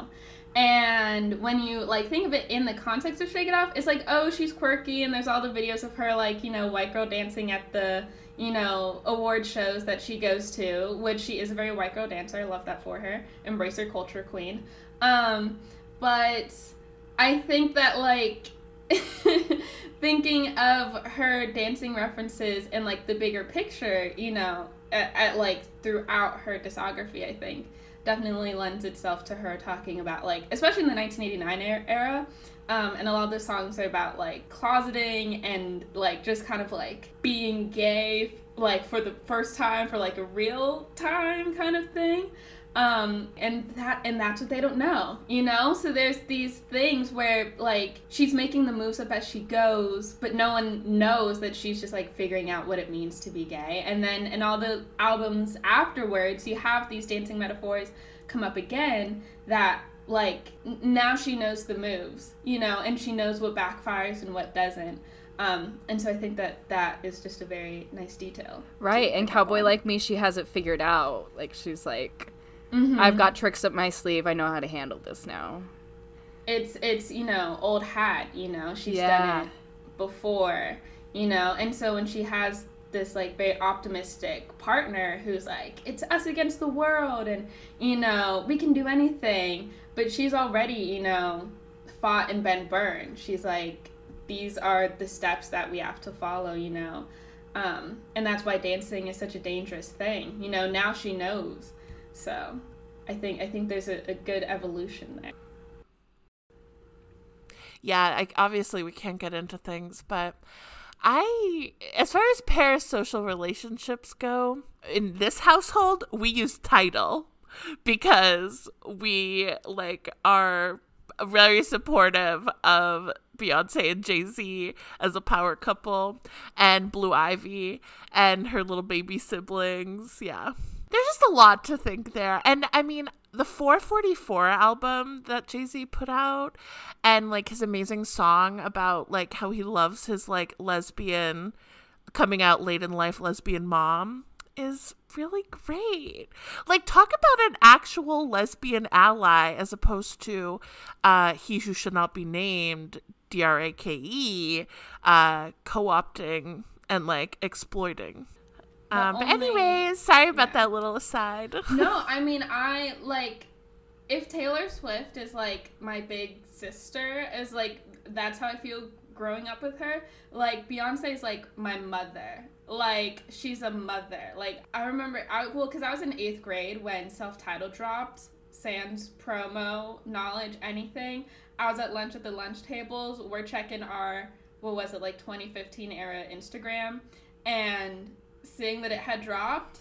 Speaker 4: And when you, like, think of it in the context of Shake It Off, it's like, oh, she's quirky, and there's all the videos of her, like, you know, white girl dancing at the, you know, award shows that she goes to, which she is a very white girl dancer. I love that for her. Embrace her culture, queen. But I think that, like, thinking of her dancing references in, like, the bigger picture, you know, at like, throughout her discography, I think, definitely lends itself to her talking about, like, especially in the 1989 era, and a lot of the songs are about, like, closeting and, like, just kind of, like, being gay, like, for the first time, for, like, a real time kind of thing. And that's what they don't know, you know? So there's these things where, like, she's making the moves up as she goes, but no one knows that she's just, like, figuring out what it means to be gay. And then in all the albums afterwards, you have these dancing metaphors come up again that, like, now she knows the moves, you know, and she knows what backfires and what doesn't. And so I think that is just a very nice detail.
Speaker 2: Right, and Cowboy Like Me, she has it figured out. Like, she's like... Mm-hmm. I've got tricks up my sleeve. I know how to handle this now.
Speaker 4: It's you know, old hat, you know. She's done it before, you know. And so when she has this, like, very optimistic partner who's like, it's us against the world and, you know, we can do anything. But she's already, you know, fought and been burned. She's like, these are the steps that we have to follow, you know. And that's why dancing is such a dangerous thing. You know, now she knows. So I think there's a good evolution there.
Speaker 1: Yeah, obviously we can't get into things, but as far as parasocial relationships go, in this household, we use Tidal because we, like, are very supportive of Beyonce and Jay-Z as a power couple, and Blue Ivy and her little baby siblings. Yeah. There's just a lot to think there. And I mean, the 444 album that Jay-Z put out, and, like, his amazing song about, like, how he loves his, like, lesbian, coming out late in life lesbian mom is really great. Like, talk about an actual lesbian ally as opposed to He Who Should Not Be Named, DRAKE, co-opting and, like, exploiting. But anyways, sorry about that little aside.
Speaker 4: No, I mean, I, like, if Taylor Swift is, like, my big sister, is, like, that's how I feel growing up with her. Like, Beyonce is, like, my mother. Like, she's a mother. Like, I remember, because I was in 8th grade when Self-Titled dropped, sans promo, knowledge, anything. I was at lunch at the lunch tables. We're checking our, 2015 era Instagram, and seeing that it had dropped,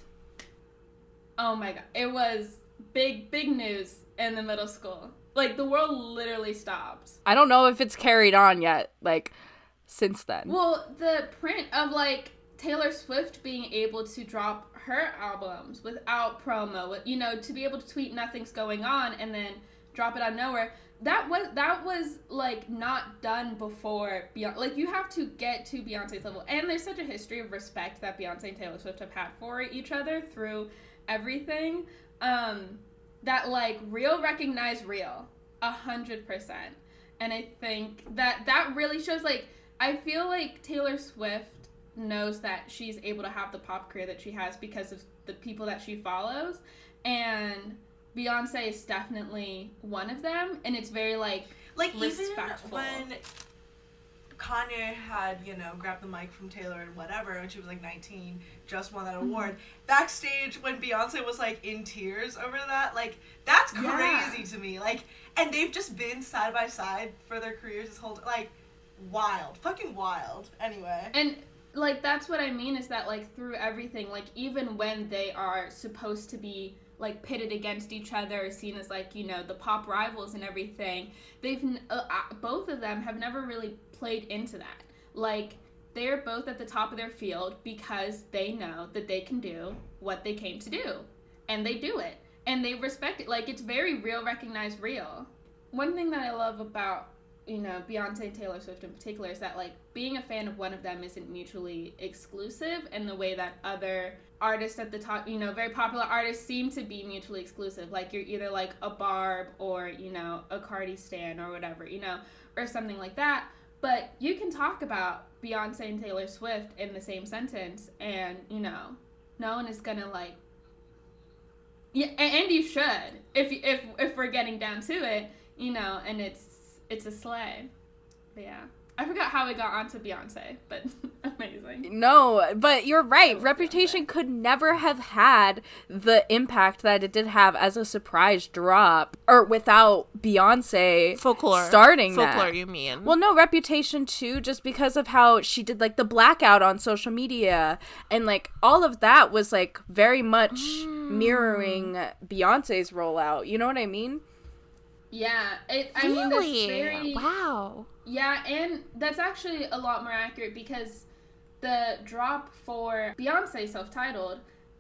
Speaker 4: oh my god, it was big news in the middle school. Like, the world literally stopped.
Speaker 2: I don't know if it's carried on yet, like, since then.
Speaker 4: Well, the print of, like, Taylor Swift being able to drop her albums without promo, you know, to be able to tweet nothing's going on and then drop it out of nowhere, that was like not done before Beyonce. Like, you have to get to Beyonce's level, and there's such a history of respect that Beyonce and Taylor Swift have had for each other through everything, that, like, real recognize real 100%. And I think that really shows, like, I feel like Taylor Swift knows that she's able to have the pop career that she has because of the people that she follows, and Beyonce is definitely one of them, and it's very, like respectful.
Speaker 3: Even when Kanye had, you know, grabbed the mic from Taylor and whatever, when she was, like, 19, just won that award, backstage when Beyonce was, like, in tears over that, like, that's crazy to me. Like, and they've just been side by side for their careers this whole, like, wild. Fucking wild. Anyway.
Speaker 4: And, like, that's what I mean, is that, like, through everything, like, even when they are supposed to be, like, pitted against each other, seen as, like, you know, the pop rivals and everything, they've, both of them have never really played into that. Like, they're both at the top of their field because they know that they can do what they came to do. And they do it. And they respect it. Like, it's very real, recognize real. One thing that I love about you know, Beyonce and Taylor Swift in particular is that, like, being a fan of one of them isn't mutually exclusive in the way that other artists at the top, you know, very popular artists seem to be mutually exclusive. Like, you're either, like, a Barb or, you know, a Cardi stan or whatever, you know, or something like that. But you can talk about Beyonce and Taylor Swift in the same sentence and, you know, no one is gonna, like, yeah, and you should, if we're getting down to it, you know, and it's a slay. But yeah. I forgot how we got onto Beyonce, but amazing.
Speaker 2: No, but you're right. Reputation could never have had the impact that it did have as a surprise drop, or without Beyonce starting that.
Speaker 1: Folklore, you mean?
Speaker 2: Well, no, Reputation too, just because of how she did, like, the blackout on social media, and, like, all of that was, like, very much mirroring Beyonce's rollout. You know what I mean?
Speaker 4: Yeah, I
Speaker 1: really?
Speaker 4: mean, that's very...
Speaker 1: Wow.
Speaker 4: Yeah, and that's actually a lot more accurate because the drop for Beyonce self-titled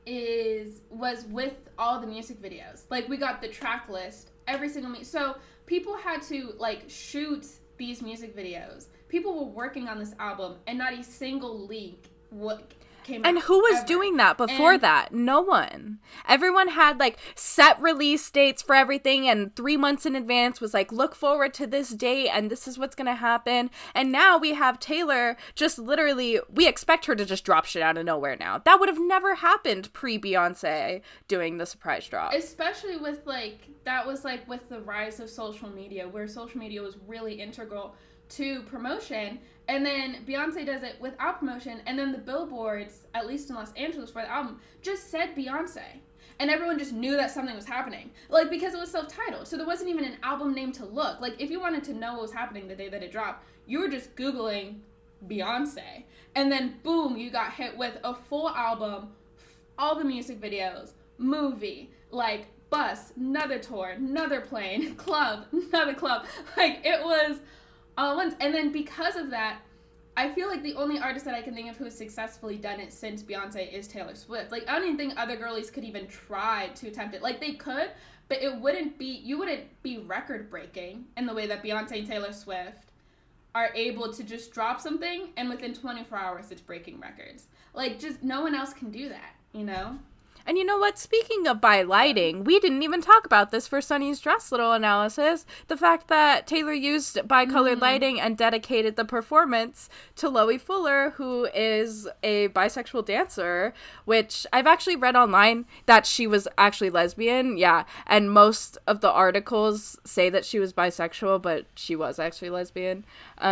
Speaker 4: was with all the music videos. Like, we got the track list, every single... So, people had to, like, shoot these music videos. People were working on this album, and not a single leak came out.
Speaker 2: And who was doing that before that? No one. Everyone had, like, set release dates for everything, and 3 months in advance was like, look forward to this date, and this is what's gonna happen. And now we have Taylor just literally, we expect her to just drop shit out of nowhere now. That would have never happened pre-Beyonce doing the surprise drop.
Speaker 4: Especially with, like, that was, like, with the rise of social media, where social media was really integral to promotion, and then Beyonce does it without promotion, and then the billboards, at least in Los Angeles for the album, just said Beyonce. And everyone just knew that something was happening. Like, because it was self-titled, so there wasn't even an album name to look. Like, if you wanted to know what was happening the day that it dropped, you were just Googling Beyonce. And then, boom, you got hit with a full album, all the music videos, movie, like, bus, another tour, another plane, club, another club. Like, it was... all at once. And then because of that, I feel like the only artist that I can think of who has successfully done it since Beyonce is Taylor Swift. Like, I don't even think other girlies could even try to attempt it. Like, they could, but you wouldn't be record-breaking in the way that Beyonce and Taylor Swift are able to just drop something, and within 24 hours, it's breaking records. Like, just no one else can do that, you know?
Speaker 2: And you know what? Speaking of by lighting, we didn't even talk about this for Sunny's Dress Little analysis. The fact that Taylor used bicolored lighting and dedicated the performance to Loie Fuller, who is a bisexual dancer, which I've actually read online that she was actually lesbian. Yeah. And most of the articles say that she was bisexual, but she was actually lesbian.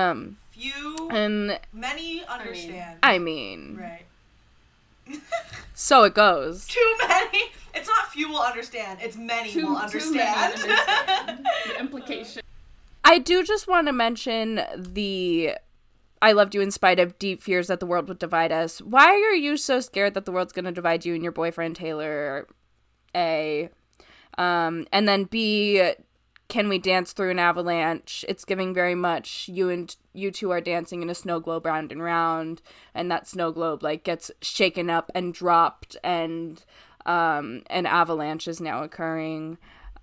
Speaker 3: Many understand.
Speaker 2: I mean.
Speaker 3: Right.
Speaker 2: So it goes.
Speaker 3: Too many. It's not few will understand. It's many will understand.
Speaker 4: Too many understand the implication.
Speaker 2: I do just want to mention the I loved you in spite of deep fears that the world would divide us. Why are you so scared that the world's going to divide you and your boyfriend, Taylor? A. And then B, can we dance through an avalanche? It's giving very much you two are dancing in a snow globe round and round, and that snow globe, like, gets shaken up and dropped, and an avalanche is now occurring.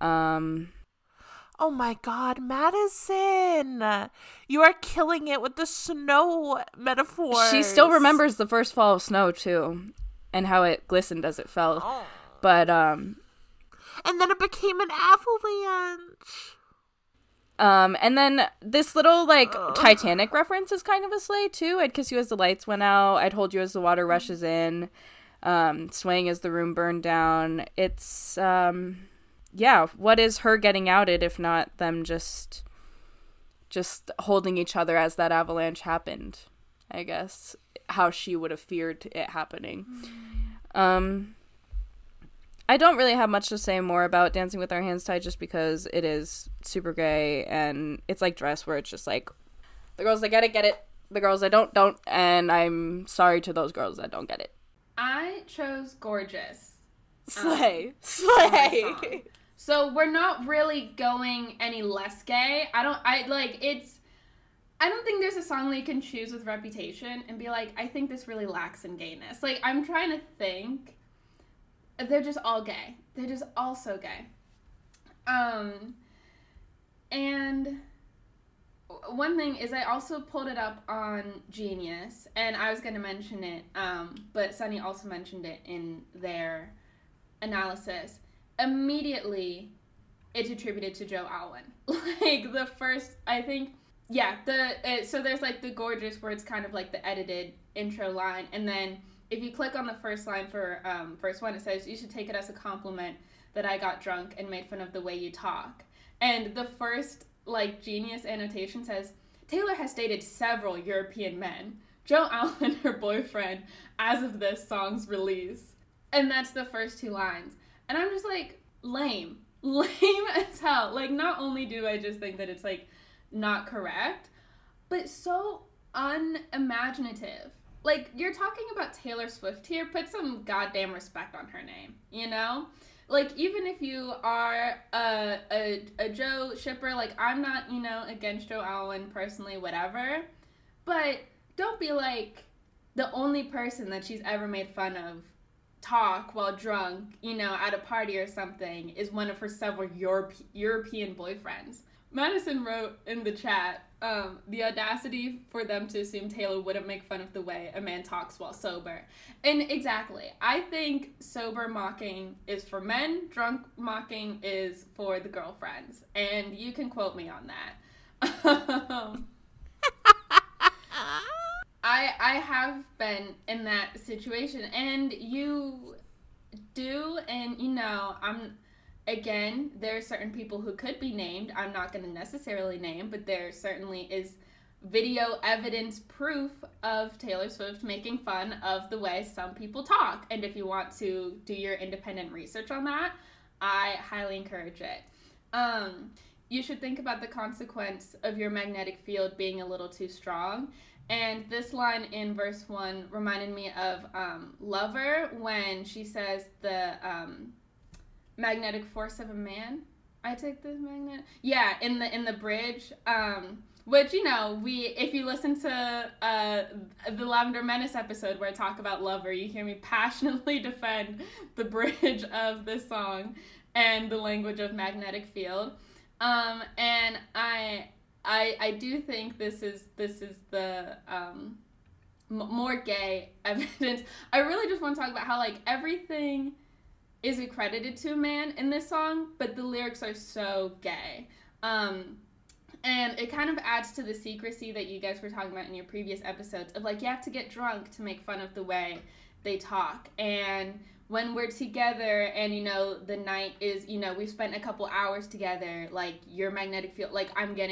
Speaker 1: Oh my god, Madison! You are killing it with the snow metaphors.
Speaker 2: She still remembers the first fall of snow, too, and how it glistened as it fell.
Speaker 1: Oh.
Speaker 2: But,
Speaker 1: and then it became an avalanche.
Speaker 2: And then this little, like, Titanic reference is kind of a slay, too. I'd kiss you as the lights went out. I'd hold you as the water rushes in. Swaying as the room burned down. It's, yeah, what is her getting outed if not them just holding each other as that avalanche happened, I guess. How she would have feared it happening. I don't really have much to say more about Dancing with Our Hands Tied just because it is super gay, and it's like Dress, where it's just like, the girls that get it, the girls that don't, and I'm sorry to those girls that don't get it.
Speaker 4: I chose Gorgeous.
Speaker 2: Slay.
Speaker 4: So we're not really going any less gay. I don't think there's a song that you can choose with Reputation and be like, I think this really lacks in gayness. Like, I'm trying to think. They're just all gay. They're just all so gay. And one thing is I also pulled it up on Genius, and I was going to mention it, but Sunny also mentioned it in their analysis. Immediately, it's attributed to Joe Alwyn. Like, the first, I think, yeah, so there's, like, the Gorgeous, where it's kind of, like, the edited intro line, and then if you click on the first line for verse 1, it says, "You should take it as a compliment that I got drunk and made fun of the way you talk." And the first, like, Genius annotation says, "Taylor has dated several European men. Joe Alwyn, her boyfriend, as of this song's release." And that's the first 2 lines. And I'm just like, lame. Lame as hell. Like, not only do I just think that it's, like, not correct, but so unimaginative. Like, you're talking about Taylor Swift here, put some goddamn respect on her name, you know? Like, even if you are a Joe shipper, like, I'm not, you know, against Joe Alwyn personally, whatever, but don't be like the only person that she's ever made fun of talk while drunk, you know, at a party or something is one of her several European boyfriends. Madison wrote in the chat, the audacity for them to assume Taylor wouldn't make fun of the way a man talks while sober. And exactly, I think sober mocking is for men, drunk mocking is for the girlfriends. And you can quote me on that. I have been in that situation, and you do, and you know, Again, there are certain people who could be named. I'm not going to necessarily name, but there certainly is video evidence proof of Taylor Swift making fun of the way some people talk. And if you want to do your independent research on that, I highly encourage it. You should think about the consequence of your magnetic field being a little too strong. And this line in verse 1 reminded me of Lover, when she says the magnetic force of a man. I take this magnet. Yeah, in the bridge. Which, you know, if you listen to the Lavender Menace episode where I talk about Lover, you hear me passionately defend the bridge of this song and the language of magnetic field. And I do think this is the more gay evidence. I really just want to talk about how, like, everything is accredited to a man in this song, but the lyrics are so gay. And it kind of adds to the secrecy that you guys were talking about in your previous episodes of, like, you have to get drunk to make fun of the way they talk. And when we're together and, you know, the night is, you know, we've spent a couple hours together, like, your magnetic field, like,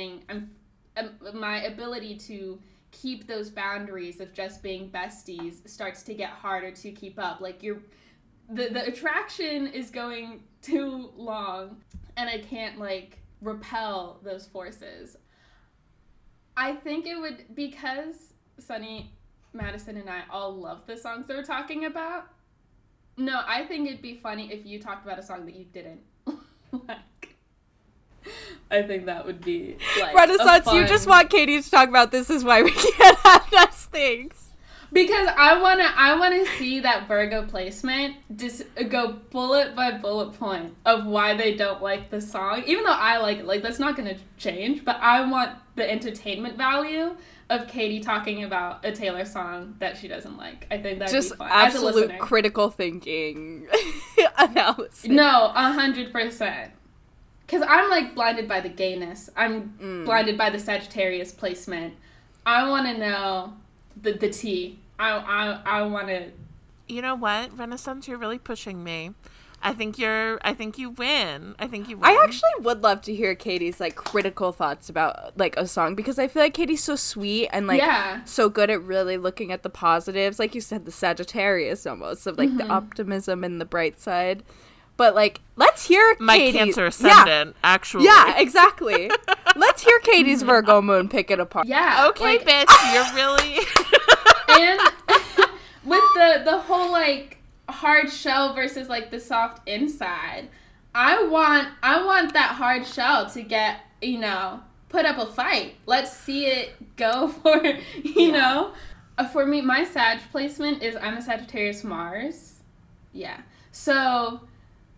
Speaker 4: my ability to keep those boundaries of just being besties starts to get harder to keep up. Like, the attraction is going too long, and I can't, like, repel those forces. I think it would, because Sunny, Madison, and I all love the songs that we're talking about. No, I think it'd be funny if you talked about a song that you didn't like. I think that would be, like,
Speaker 2: Renaissance, you just want Katie to talk about This Is Why We Can't Have Nice Things.
Speaker 4: Because I wanna see that Virgo placement just go bullet by bullet point of why they don't like the song. Even though I like it, like, that's not gonna change. But I want the entertainment value of Katie talking about a Taylor song that she doesn't like. I think that'd be fun.
Speaker 2: Just absolute critical thinking analysis.
Speaker 4: No, 100%. Because I'm, like, blinded by the gayness. I'm blinded by the Sagittarius placement. I want to know the tea. I want to.
Speaker 1: You know what, Renaissance, you're really pushing me. I think you win. I
Speaker 2: actually would love to hear Katie's, like, critical thoughts about, like, a song, because I feel like Katie's so sweet and, like, so good at really looking at the positives. Like you said, the Sagittarius almost of, like, the optimism and the bright side. But, like, let's hear
Speaker 1: my
Speaker 2: Katie.
Speaker 1: Cancer ascendant, actually.
Speaker 2: Yeah, exactly. Let's hear Katie's Virgo moon pick it apart.
Speaker 4: Yeah.
Speaker 1: Okay, like, bitch, you're really.
Speaker 4: And with the whole, like, hard shell versus, like, the soft inside, I want that hard shell to get, you know, put up a fight. Let's see it go for, you know. For me, my Sag placement is I'm a Sagittarius Mars. Yeah. So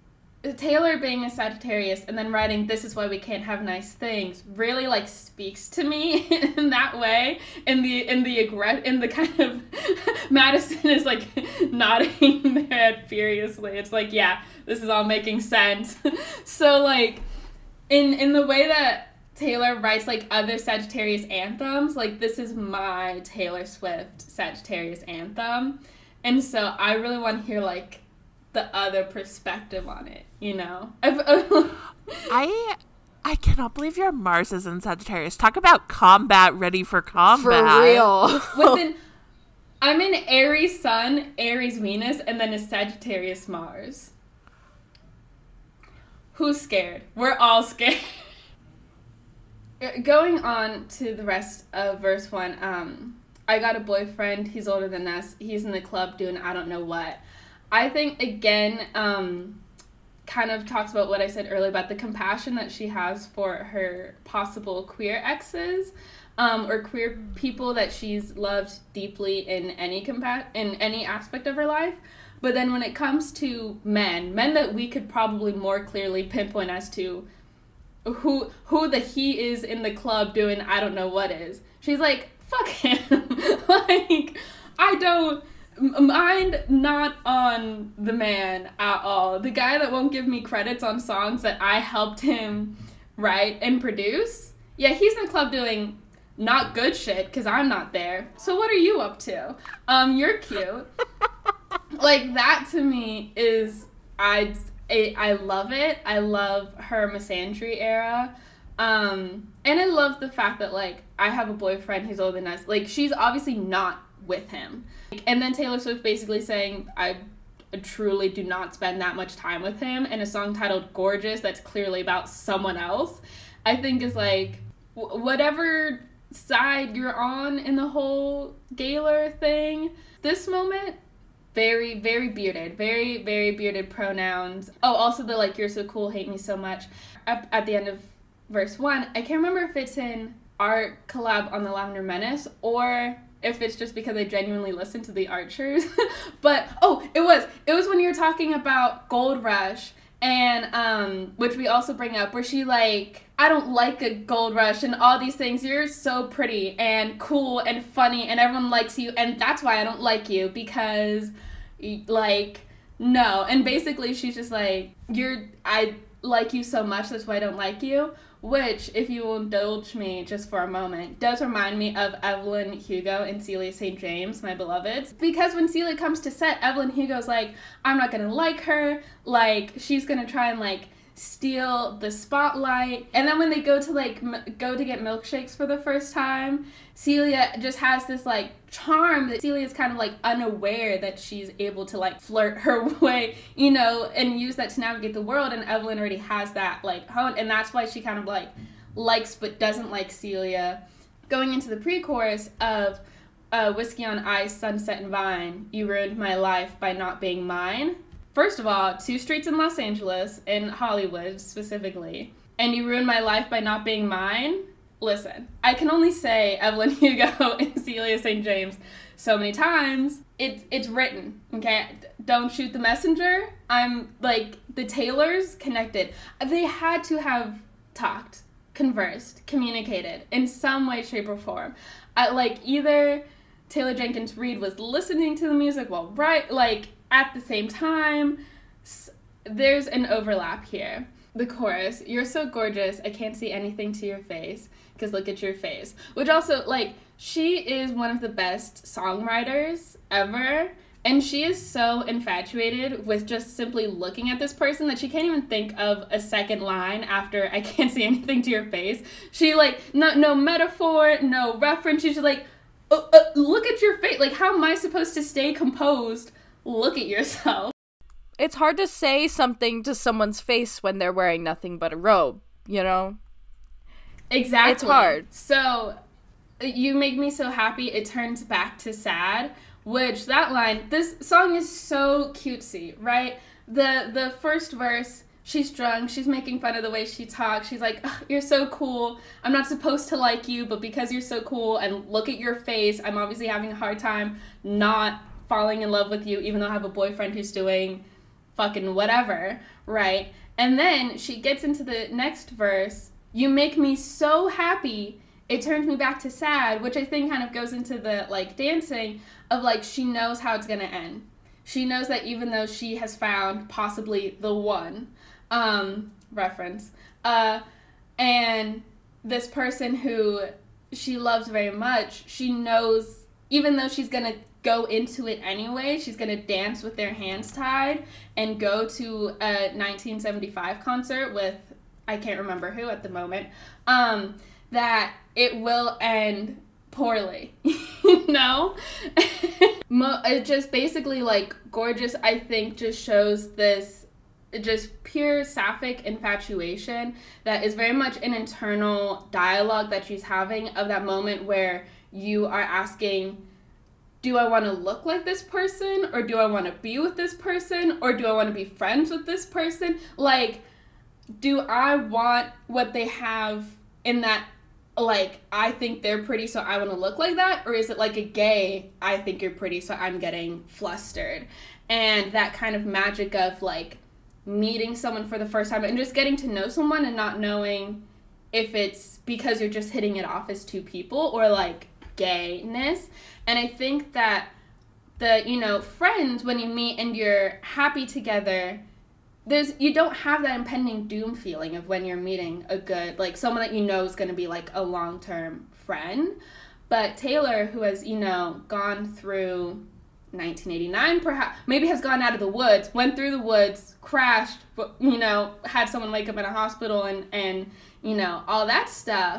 Speaker 4: Taylor being a Sagittarius and then writing "This is why we can't have nice things" really like speaks to me in that way. In the kind of Madison is like nodding their head furiously. It's like, yeah, this is all making sense. So like in the way that Taylor writes like other Sagittarius anthems, like this is my Taylor Swift Sagittarius anthem, and so I really want to hear like the other perspective on it, you know?
Speaker 1: I cannot believe your Mars is in Sagittarius. Talk about combat, ready for combat.
Speaker 2: For real.
Speaker 4: I'm in Aries Sun, Aries Venus, and then a Sagittarius Mars. Who's scared? We're all scared. Going on to the rest of verse 1, I got a boyfriend, he's older than us, he's in the club doing I don't know what. I think, again, kind of talks about what I said earlier about the compassion that she has for her possible queer exes, or queer people that she's loved deeply in any aspect of her life. But then when it comes to men that we could probably more clearly pinpoint as to who the he is in the club doing I don't know what is, she's like, fuck him. Like, I don't mind not on the man at all. The guy that won't give me credits on songs that I helped him write and produce, yeah, he's in the club doing not good shit because I'm not there. So what are you up to? You're cute. Like, that to me is, I love it. I love her misandry era. And I love the fact that, like, I have a boyfriend who's older than us. Like, she's obviously not with him. And then Taylor Swift basically saying, I truly do not spend that much time with him, in a song titled Gorgeous that's clearly about someone else, I think is like, whatever side you're on in the whole Gaylor thing, this moment, very, very bearded. Very, very bearded pronouns. Oh, also the, like, you're so cool, hate me so much. At the end of verse 1, I can't remember if it's in our collab on the Lavender Menace or if it's just because I genuinely listened to the Archers. But, it was when you were talking about Gold Rush, and, which we also bring up, where she, like, I don't like a gold rush and all these things. You're so pretty and cool and funny and everyone likes you, and that's why I don't like you, because, like, no. And basically she's just like, I like you so much, that's why I don't like you. Which, if you will indulge me just for a moment, does remind me of Evelyn Hugo and Celia St. James, my beloveds. Because when Celia comes to set, Evelyn Hugo's like, I'm not gonna like her, like, she's gonna try and, like, steal the spotlight. And then when they go to, like, go to get milkshakes for the first time, Celia just has this, like, charm that Celia's kind of, like, unaware that she's able to, like, flirt her way, you know, and use that to navigate the world. And Evelyn already has that, like, honed, and that's why she kind of, like, likes but doesn't like Celia. Going into the pre-chorus of Whiskey on Ice, Sunset and Vine, you ruined my life by not being mine. First of all, 2 streets in Los Angeles, in Hollywood specifically, and you ruined my life by not being mine. Listen, I can only say Evelyn Hugo and Celia St. James so many times. It's written, okay? Don't shoot the messenger. I'm, like, the Taylors connected. They had to have talked, conversed, communicated in some way, shape, or form. Like, either Taylor Jenkins Reid was listening to the music while like, at the same time. There's an overlap here. The chorus, you're so gorgeous, I can't see anything to your face, because look at your face. Which also, like, she is one of the best songwriters ever, and she is so infatuated with just simply looking at this person that she can't even think of a second line after I can't see anything to your face. She, like, no metaphor, no reference, she's just like, look at your face. Like, how am I supposed to stay composed? Look at yourself.
Speaker 2: It's hard to say something to someone's face when they're wearing nothing but a robe, you know?
Speaker 4: Exactly.
Speaker 2: It's hard.
Speaker 4: So, you make me so happy, it turns back to sad, which, that line, this song is so cutesy, right? The first verse, she's drunk, she's making fun of the way she talks, she's like, you're so cool, I'm not supposed to like you, but because you're so cool, and look at your face, I'm obviously having a hard time not falling in love with you, even though I have a boyfriend who's doing fucking whatever, right? And then she gets into the next verse, you make me so happy, it turns me back to sad, which I think kind of goes into the, like, dancing of, like, she knows how it's gonna end. She knows that even though she has found possibly the one, reference, and this person who she loves very much, she knows, even though she's gonna go into it anyway, she's gonna dance with their hands tied and go to a 1975 concert with, I can't remember who at the moment, that it will end poorly, you know? It just basically, like, Gorgeous, I think, just shows this just pure sapphic infatuation that is very much an internal dialogue that she's having of that moment where you are asking, do I want to look like this person, or do I want to be with this person, or do I want to be friends with this person? Like, do I want what they have in that, like, I think they're pretty, so I want to look like that? Or is it like a gay, I think you're pretty, so I'm getting flustered? And that kind of magic of, like, meeting someone for the first time and just getting to know someone and not knowing if it's because you're just hitting it off as two people or, like, gayness. And I think that the, you know, friends, when you meet and you're happy together, you don't have that impending doom feeling of when you're meeting a good, like, someone that you know is going to be, like, a long-term friend. But Taylor, who has, you know, gone through 1989, perhaps, maybe has gone out of the woods, went through the woods, crashed, you know, had someone wake up in a hospital and you know, all that stuff.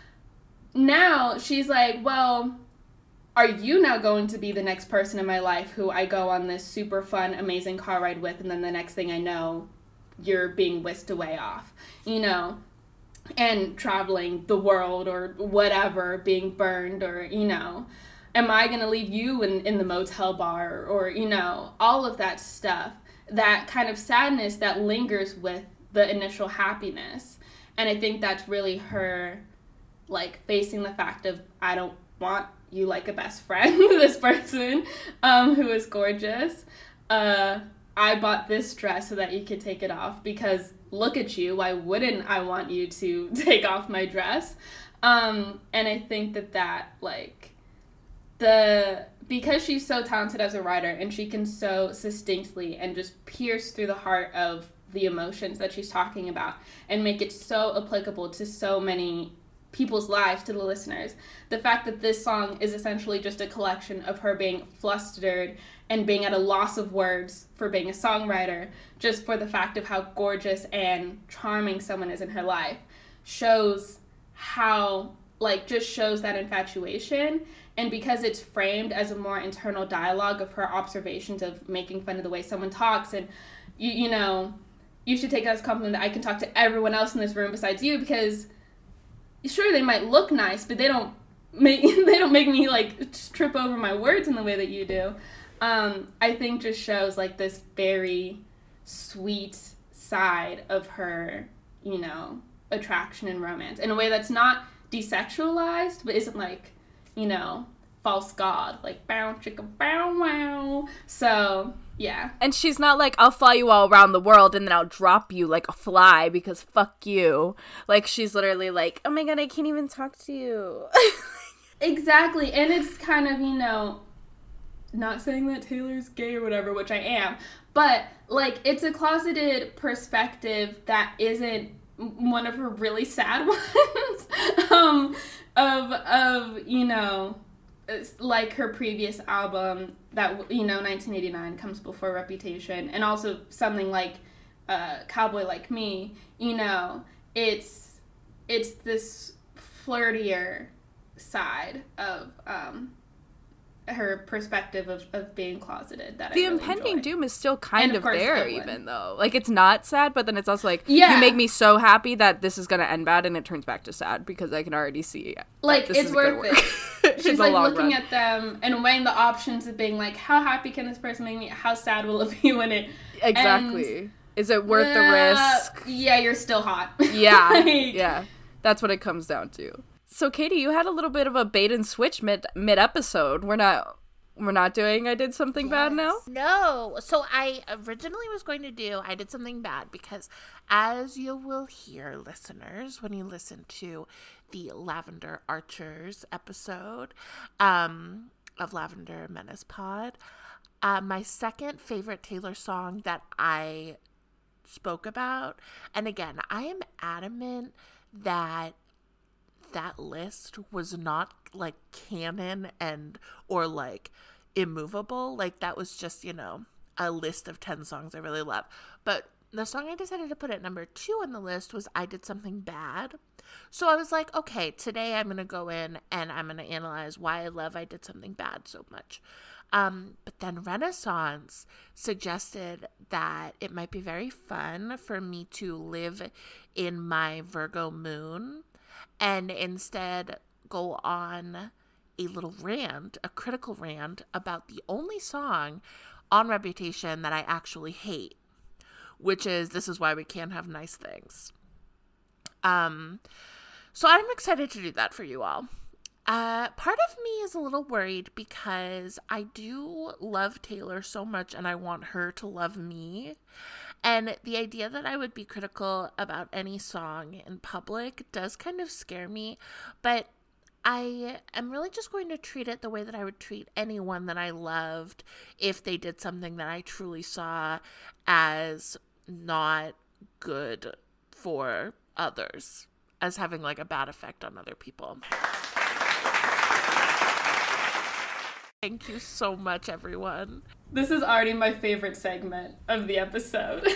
Speaker 4: Now she's like, well, are you now going to be the next person in my life who I go on this super fun, amazing car ride with, and then the next thing I know, you're being whisked away off, you know, and traveling the world or whatever, being burned, or, you know, am I going to leave you in the motel bar, or, you know, all of that stuff, that kind of sadness that lingers with the initial happiness. And I think that's really her, like, facing the fact of, I don't want you like a best friend, this person who is gorgeous. I bought this dress so that you could take it off because look at you, why wouldn't I want you to take off my dress? And I think that like because she's so talented as a writer and she can so succinctly and just pierce through the heart of the emotions that she's talking about and make it so applicable to so many people's lives, to the listeners. The fact that this song is essentially just a collection of her being flustered and being at a loss of words for being a songwriter, just for the fact of how gorgeous and charming someone is in her life, shows how, like, just shows that infatuation. And because it's framed as a more internal dialogue of her observations of making fun of the way someone talks, and you know, you should take it as a compliment that I can talk to everyone else in this room besides you, because sure, they might look nice, but they don't make me, like, trip over my words in the way that you do. I think just shows, like, this very sweet side of her, you know, attraction and romance in a way that's not desexualized, but isn't, like, you know, false god, like, bow chicka bow wow. So yeah.
Speaker 2: And she's not like, I'll fly you all around the world and then I'll drop you like a fly because fuck you. Like, she's literally like, oh my god, I can't even talk to you.
Speaker 4: Exactly. And it's kind of, you know, not saying that Taylor's gay or whatever, which I am, but, like, it's a closeted perspective that isn't one of her really sad ones. of you know, like her previous album that, you know, 1989 comes before Reputation, and also something like Cowboy Like Me, you know, it's this flirtier side of her perspective of being closeted that
Speaker 2: the
Speaker 4: I really
Speaker 2: impending
Speaker 4: enjoy.
Speaker 2: doom is still kind of there, even though, like, it's not sad, but then it's also like,
Speaker 4: yeah,
Speaker 2: you make me so happy that this is gonna end bad, and it turns back to sad because I can already see,
Speaker 4: like,
Speaker 2: this
Speaker 4: it's
Speaker 2: is
Speaker 4: worth it. She's like looking
Speaker 2: run
Speaker 4: at them and weighing the options of being like, how happy can this person make me? How sad will it be when it
Speaker 2: exactly
Speaker 4: ends?
Speaker 2: Is it worth the risk?
Speaker 4: Yeah, you're still hot.
Speaker 2: Yeah,
Speaker 4: like,
Speaker 2: yeah, that's what it comes down to. So, Katie, you had a little bit of a bait and switch mid episode. We're not We're not doing I Did Something Bad now?
Speaker 1: No. So I originally was going to do I Did Something Bad because, as you will hear, listeners, when you listen to the Lavender Archers episode of Lavender Menace Pod, my second favorite Taylor song that I spoke about, and again, I am adamant that list was not like canon or like immovable. Like that was just, you know, a list of 10 songs I really love. But the song I decided to put at number 2 on the list was I Did Something Bad. So I was like, okay, today I'm going to go in and I'm going to analyze why I love I Did Something Bad so much. But then Renaissance suggested that it might be very fun for me to live in my Virgo moon and instead go on a little rant, a critical rant, about the only song on Reputation that I actually hate, which is This Is Why We Can't Have Nice Things. So I'm excited to do that for you all. Part of me is a little worried because I do love Taylor so much and I want her to love me. And the idea that I would be critical about any song in public does kind of scare me, but I am really just going to treat it the way that I would treat anyone that I loved if they did something that I truly saw as not good for others, as having like a bad effect on other people. Thank you so much, everyone.
Speaker 4: This is already my favorite segment of the episode.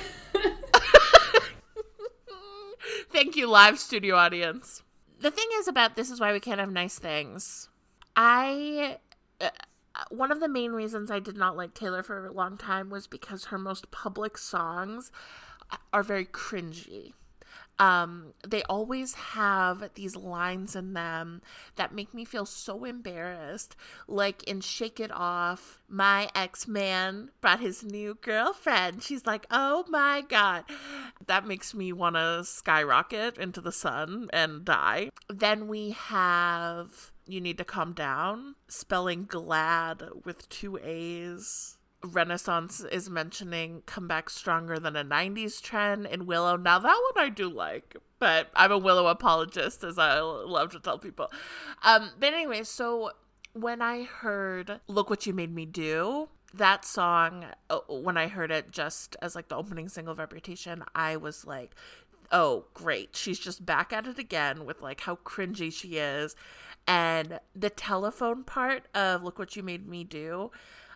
Speaker 1: Thank you, live studio audience. The thing is about This Is Why We Can't Have Nice Things. One of the main reasons I did not like Taylor for a long time was because her most public songs are very cringy. They always have these lines in them that make me feel so embarrassed. Like in Shake It Off, my ex-man brought his new girlfriend. She's like, oh my God. That makes me want to skyrocket into the sun and die. Then we have You Need to Calm Down, spelling glad with 2 A's. Renaissance is mentioning Come Back Stronger Than a 90s Trend in Willow. Now that one I do like, but I'm a Willow apologist, as I love to tell people. But anyway, so when I heard Look What You Made Me Do, that song, when I heard it just as like the opening single of Reputation, I was like, oh, great. She's just back at it again with like how cringy she is. And the telephone part of Look What You Made Me Do,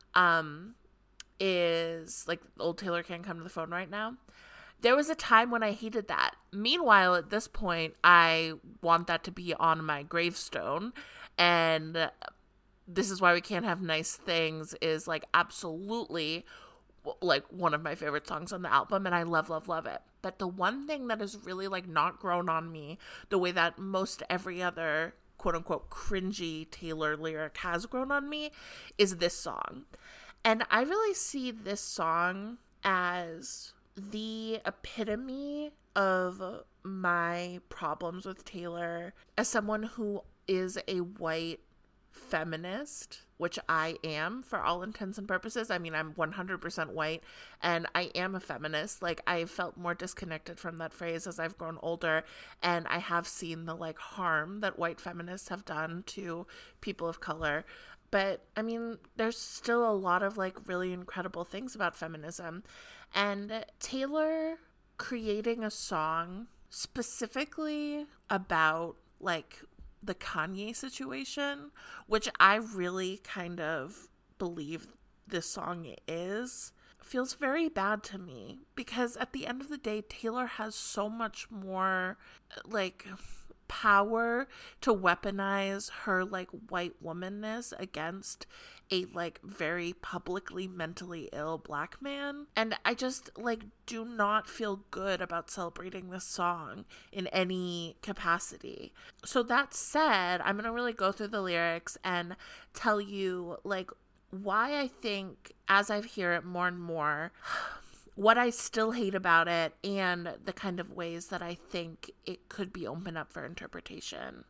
Speaker 1: is like old Taylor can't come to the phone right now. There was a time when I hated that. Meanwhile, at this point, I want that to be on my gravestone. And This Is Why We Can't Have Nice Things is like absolutely like one of my favorite songs on the album. And I love, love, love it. But the one thing that has really like not grown on me the way that most every other quote unquote cringy Taylor lyric has grown on me is this song. And I really see this song as the epitome of my problems with Taylor as someone who is a white feminist, which I am for all intents and purposes. I mean, I'm 100% white and I am a feminist. Like, I felt more disconnected from that phrase as I've grown older, and I have seen the like harm that white feminists have done to people of color. But, I mean, there's still a lot of, like, really incredible things about feminism. And Taylor creating a song specifically about, like, the Kanye situation, which I really kind of believe this song is, feels very bad to me. Because at the end of the day, Taylor has so much more, like, power to weaponize her like white womanness against a like very publicly mentally ill black man, and I just like do not feel good about celebrating this song in any capacity. So that said, I'm gonna really go through the lyrics and tell you like why I think as I hear it more and more, what I still hate about it, and the kind of ways that I think it could be opened up for interpretation.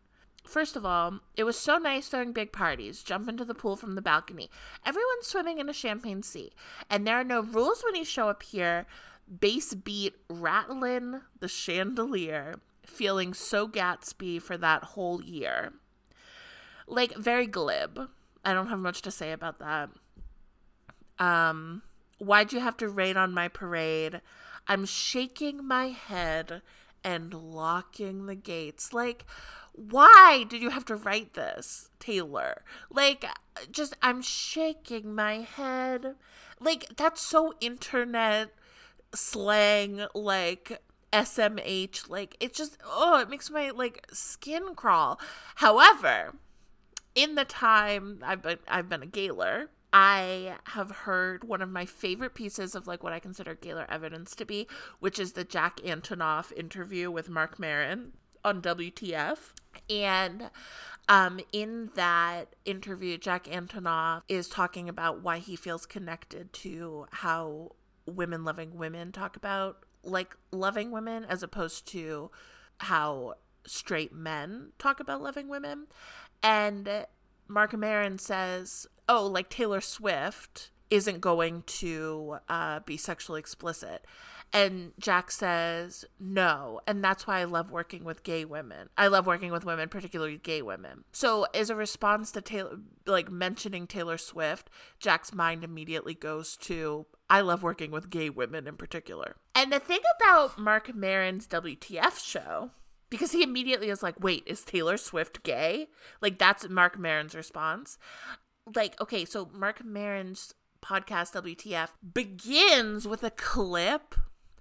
Speaker 1: First of all, it was so nice throwing big parties, jump into the pool from the balcony. Everyone's swimming in a champagne sea. And there are no rules when you show up here. Bass beat rattling the chandelier, feeling so Gatsby for that whole year. Like, very glib. I don't have much to say about that. Why'd you have to rain on my parade? I'm shaking my head and locking the gates. Like, why did you have to write this, Taylor? Like, just, I'm shaking my head. Like, that's so internet slang, like, SMH. Like, it just, it makes my, like, skin crawl. However, in the time I've been a Gaylor, I have heard one of my favorite pieces of, like, what I consider Gaylor evidence to be, which is the Jack Antonoff interview with Marc Maron on WTF. And in that interview, Jack Antonoff is talking about why he feels connected to how women loving women talk about, like, loving women, as opposed to how straight men talk about loving women. And Marc Maron says, like, Taylor Swift isn't going to be sexually explicit. And Jack says, no. And that's why I love working with gay women. I love working with women, particularly gay women. So as a response to Taylor, like, mentioning Taylor Swift, Jack's mind immediately goes to, I love working with gay women in particular. And the thing about Marc Maron's WTF show, because he immediately is like, wait, is Taylor Swift gay? Like, that's Marc Maron's response. Like, okay, so Marc Maron's podcast, WTF, begins with a clip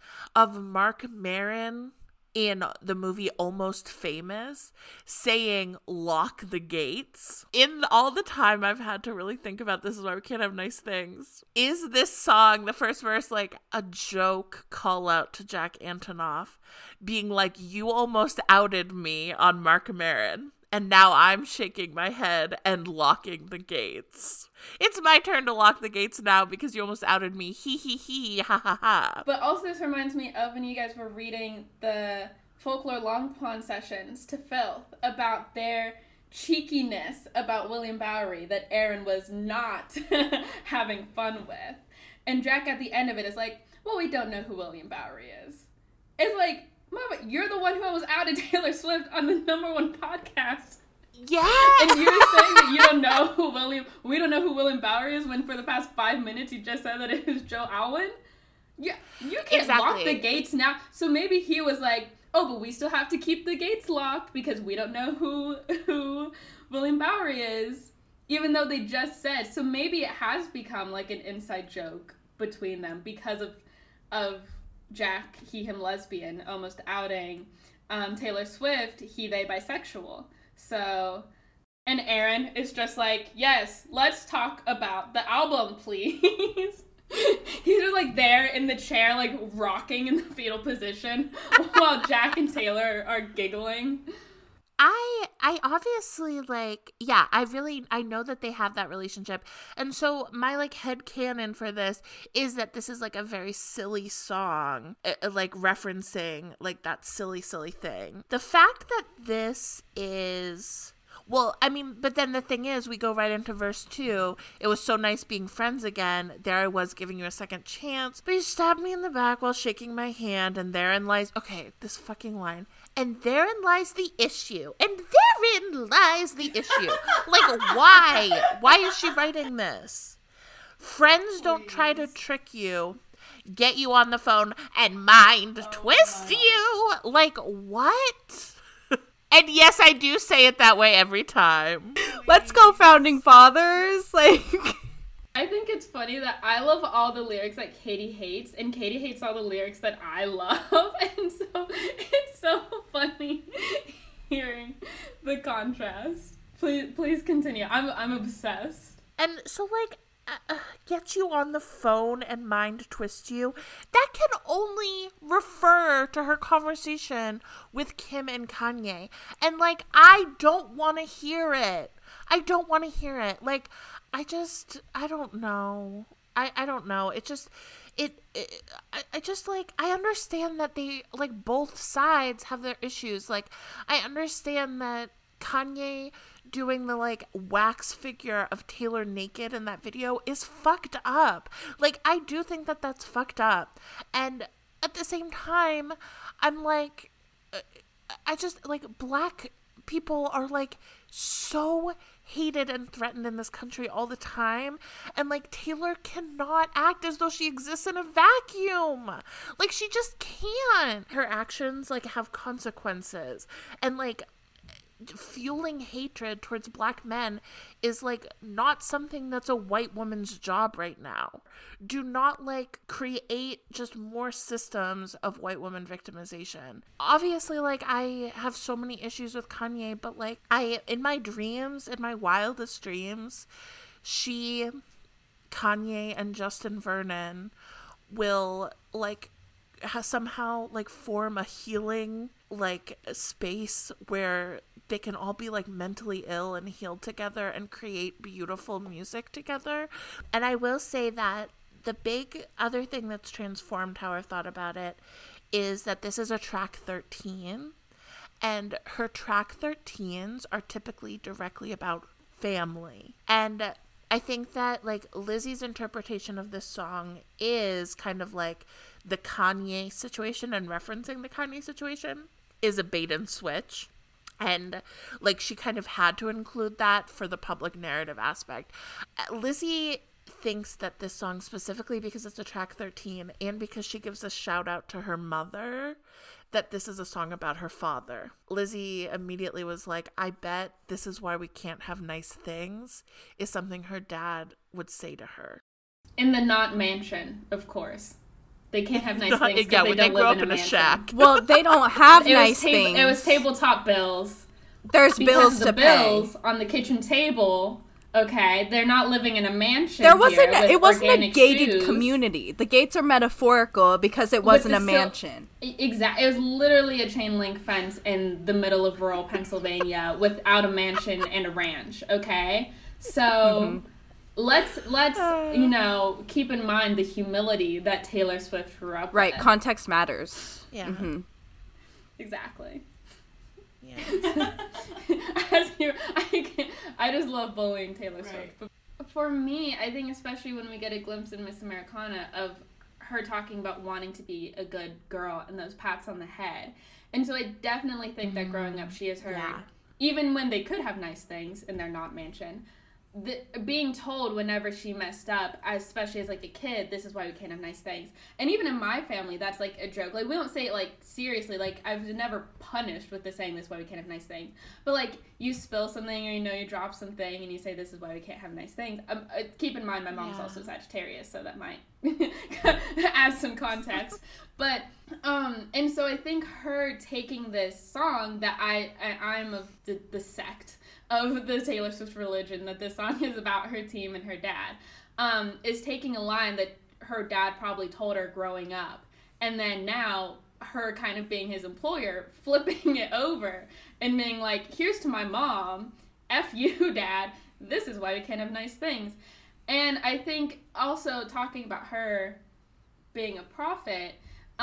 Speaker 1: of Marc Maron in the movie Almost Famous saying, lock the gates. In all the time I've had to really think about this is why we can't have nice things. Is this song, the first verse, like a joke call out to Jack Antonoff being like, you almost outed me on Marc Maron, and now I'm shaking my head and locking the gates. It's my turn to lock the gates now because you almost outed me. He, ha, ha, ha.
Speaker 4: But also this reminds me of when you guys were reading the Folklore Long Pond sessions to Filth about their cheekiness about William Bowery that Aaron was not having fun with. And Jack at the end of it is like, well, we don't know who William Bowery is. It's like, Mama, you're the one who almost outed Taylor Swift on the #1 podcast.
Speaker 1: Yeah.
Speaker 4: And you're saying that you don't know who we don't know who William Bowery is, when for the past 5 minutes you just said that it is Joe Alwyn? Yeah, you can't lock the gates now. So maybe he was like, but we still have to keep the gates locked because we don't know who William Bowery is, even though they just said. So maybe it has become like an inside joke between them because of Jack, he, him, lesbian, almost outing Taylor Swift, he, they, bisexual. So, and Aaron is just like, yes, let's talk about the album, please. He's just like there in the chair, like rocking in the fetal position while Jack and Taylor are giggling.
Speaker 1: I obviously, like, yeah, I know that they have that relationship. And so my, like, headcanon for this is that this is, like, a very silly song, like, referencing, like, that silly thing. The fact that this is... Well, I mean, but then the thing is, we go right into verse 2. It was so nice being friends again. There I was giving you a second chance. But you stabbed me in the back while shaking my hand, and therein lies... Okay, this fucking line. And therein lies the issue. And therein lies the issue. Like, why? Why is she writing this? Friends don't try to trick you, get you on the phone, and mind twist you. Like, what? And yes, I do say it that way every time.
Speaker 2: Let's go, Founding Fathers. Like,
Speaker 4: I think it's funny that I love all the lyrics that Katie hates, and Katie hates all the lyrics that I love. And so it's so funny hearing the contrast. Please continue. I'm obsessed.
Speaker 1: And so, like, get you on the phone and mind twist you, that can only refer to her conversation with Kim and Kanye. And, like, I don't want to hear it. Like, I don't know. I don't know. It just, I just, like, I understand that they, like, both sides have their issues. Like, I understand that Kanye doing the like wax figure of Taylor naked in that video is fucked up. Like, I do think that that's fucked up. And at the same time, I'm like, I just like, black people are like so hated and threatened in this country all the time, and like Taylor cannot act as though she exists in a vacuum. Like, she just can't. Her actions like have consequences, and like fueling hatred towards black men is like not something that's a white woman's job right now. Do not like create just more systems of white woman victimization. Obviously, like, I have so many issues with Kanye, but like, in my dreams, in my wildest dreams, Kanye and Justin Vernon will like somehow like form a healing like space where they can all be like mentally ill and healed together and create beautiful music together. And I will say that the big other thing that's transformed how I've thought about it is that this is a track 13, and her track 13s are typically directly about family. And I think that like Lizzie's interpretation of this song is kind of like the Kanye situation, and referencing the Kanye situation is a bait and switch. And like, she kind of had to include that for the public narrative aspect. Lizzie thinks that this song, specifically because it's a track 13 and because she gives a shout out to her mother, that this is a song about her father. Lizzie immediately was like, I bet This Is Why We Can't Have Nice Things is something her dad would say to her.
Speaker 4: In the not mansion, of course. They can't have nice things because
Speaker 1: they
Speaker 4: don't
Speaker 1: grow
Speaker 4: live
Speaker 1: up in a
Speaker 4: mansion.
Speaker 1: shack.
Speaker 2: Well, they don't have nice things.
Speaker 4: It was tabletop bills.
Speaker 2: There's bills to pay.
Speaker 4: Bills on the kitchen table, okay, they're not living in a mansion.
Speaker 2: It wasn't a gated
Speaker 4: shoes.
Speaker 2: Community. The gates are metaphorical because it wasn't a mansion.
Speaker 4: Exactly. It was literally a chain link fence in the middle of rural Pennsylvania without a mansion and a ranch, okay? So let's keep in mind the humility that Taylor Swift grew up with.
Speaker 2: Right, context matters.
Speaker 1: Yeah.
Speaker 2: Mm-hmm.
Speaker 4: Exactly.
Speaker 1: Yeah.
Speaker 4: I just love bullying Taylor Swift. But for me, I think especially when we get a glimpse in Miss Americana of her talking about wanting to be a good girl and those pats on the head. And so I definitely think that growing up she has heard, even when they could have nice things in their not mansion, being told whenever she messed up, especially as like a kid, this is why we can't have nice things. And even in my family, that's like a joke. Like, we don't say it like seriously. Like, I was never punished with the saying this is why we can't have nice things. But like, you spill something, or you drop something and you say this is why we can't have nice things. Keep in mind my mom's also Sagittarius, so that might add some context. But and so I think her taking this song that I'm of the sect of the Taylor Swift religion, that this song is about her team and her dad, is taking a line that her dad probably told her growing up, and then now her kind of being his employer, flipping it over and being like, here's to my mom, F you, dad, this is why we can't have nice things. And I think also talking about her being a prophet,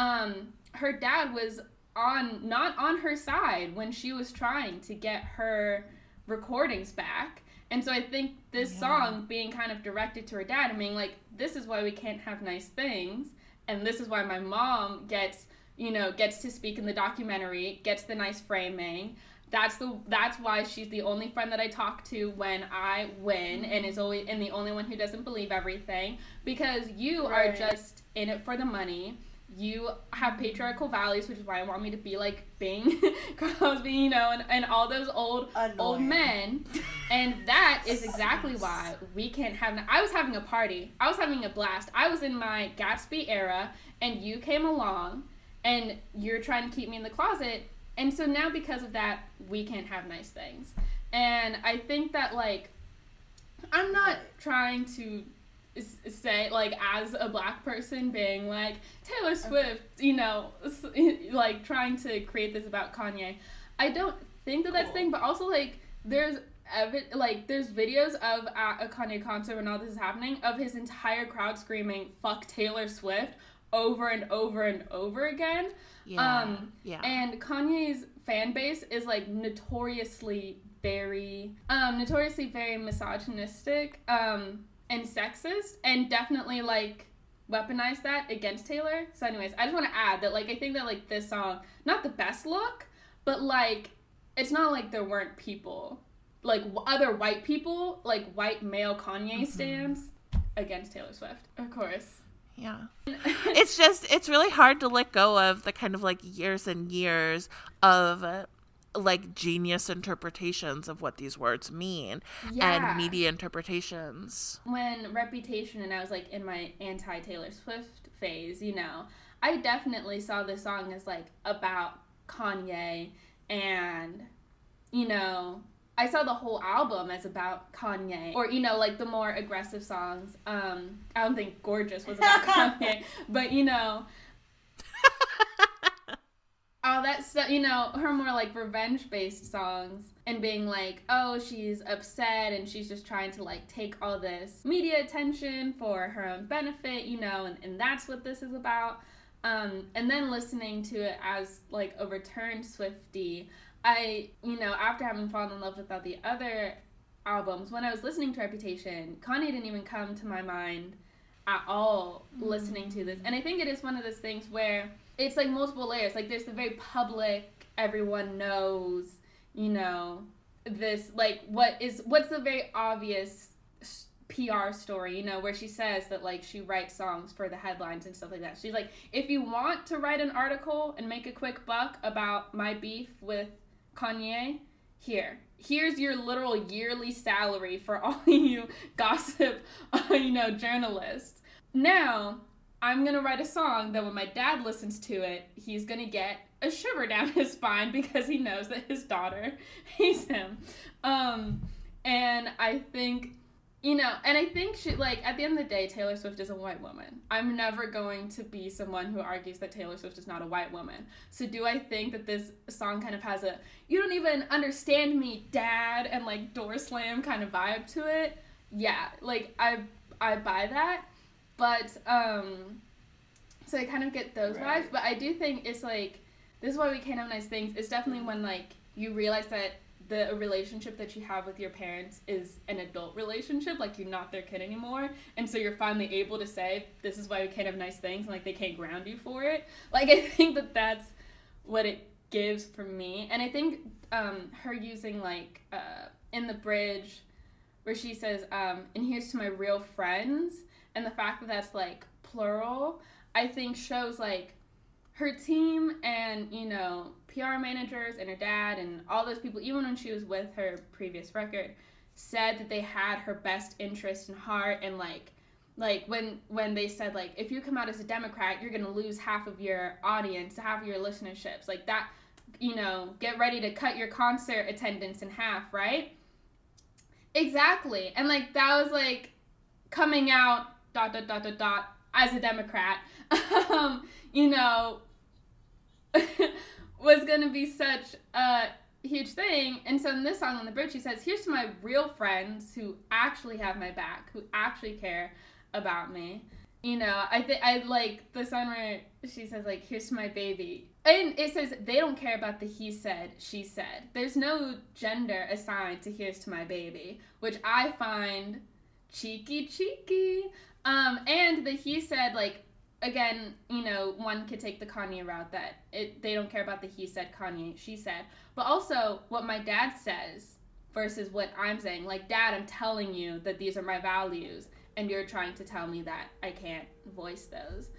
Speaker 4: her dad was not on her side when she was trying to get her recordings back. And so I think this song being kind of directed to her dad and being like, this is why we can't have nice things, and this is why my mom gets to speak in the documentary, gets the nice framing. That's why she's the only friend that I talk to when I win, and the only one who doesn't believe everything, because you are just in it for the money. You have patriarchal values, which is why I want me to be like Bing Crosby, and all those old men. And that is exactly why we can't have... I was having a party. I was having a blast. I was in my Gatsby era, and you came along, and you're trying to keep me in the closet. And so now, because of that, we can't have nice things. And I think that, like, I'm not trying to say, like, as a black person being like, Taylor Swift, like, trying to create this about Kanye. I don't think that that's the thing, but also, like, there's videos of a Kanye concert when all this is happening, of his entire crowd screaming, fuck Taylor Swift, over and over and over again. And Kanye's fan base is, like, notoriously very notoriously very misogynistic and sexist, and definitely like weaponize that against Taylor. So anyways, I just want to add that like I think that like this song, not the best look, but like it's not like there weren't people, like other white people, like white male Kanye stans against Taylor Swift, of course.
Speaker 1: Yeah. It's really hard to let go of the kind of like years and years of like genius interpretations of what these words mean and media interpretations.
Speaker 4: When Reputation and I was like in my anti-Taylor Swift phase, you know, I definitely saw this song as like about Kanye, and you know, I saw the whole album as about Kanye, or you know, like the more aggressive songs. I don't think Gorgeous was about Kanye, but you know, all that stuff, you know, her more like revenge-based songs and being like, oh, she's upset and she's just trying to like take all this media attention for her own benefit, you know, and that's what this is about. And then listening to it as like a returned Swiftie, I, you know, after having fallen in love with all the other albums, when I was listening to Reputation, Kanye didn't even come to my mind at all listening to this. And I think it is one of those things where it's like multiple layers. Like there's the very public, everyone knows, you know, this, like what's the very obvious PR story, you know, where she says that like she writes songs for the headlines and stuff like that. She's like, if you want to write an article and make a quick buck about my beef with Kanye, here's your literal yearly salary for all you gossip, you know, journalists. Now, I'm going to write a song that when my dad listens to it, he's going to get a shiver down his spine because he knows that his daughter hates him. And I think, you know, and I think she, like, at the end of the day, Taylor Swift is a white woman. I'm never going to be someone who argues that Taylor Swift is not a white woman. So do I think that this song kind of has a, you don't even understand me, dad, and, like, door slam kind of vibe to it? Yeah, like, I buy that. But, so I kind of get those vibes. But I do think it's, like, this is why we can't have nice things. It's definitely when, like, you realize that the relationship that you have with your parents is an adult relationship, like you're not their kid anymore, and so you're finally able to say, this is why we can't have nice things, and like they can't ground you for it. Like I think that that's what it gives for me. And I think her using like in the bridge where she says and here's to my real friends, and the fact that that's like plural, I think shows like her team and, you know, PR managers and her dad and all those people, even when she was with her previous record, said that they had her best interest in heart. And like when they said like, if you come out as a Democrat, you're gonna lose half of your audience, half of your listenerships, like that, you know, get ready to cut your concert attendance in half, right? Exactly. And like that was like coming out ... as a Democrat, you know, was going to be such a huge thing. And so in this song on the bridge, she says, here's to my real friends who actually have my back, who actually care about me. You know, I like the song where she says, like, here's to my baby. And it says they don't care about the he said, she said. There's no gender assigned to here's to my baby, which I find cheeky. And the he said, like, again, you know, one could take the Kanye route that they don't care about the he said, Kanye, she said. But also what my dad says versus what I'm saying. Like, Dad, I'm telling you that these are my values, and you're trying to tell me that I can't voice those.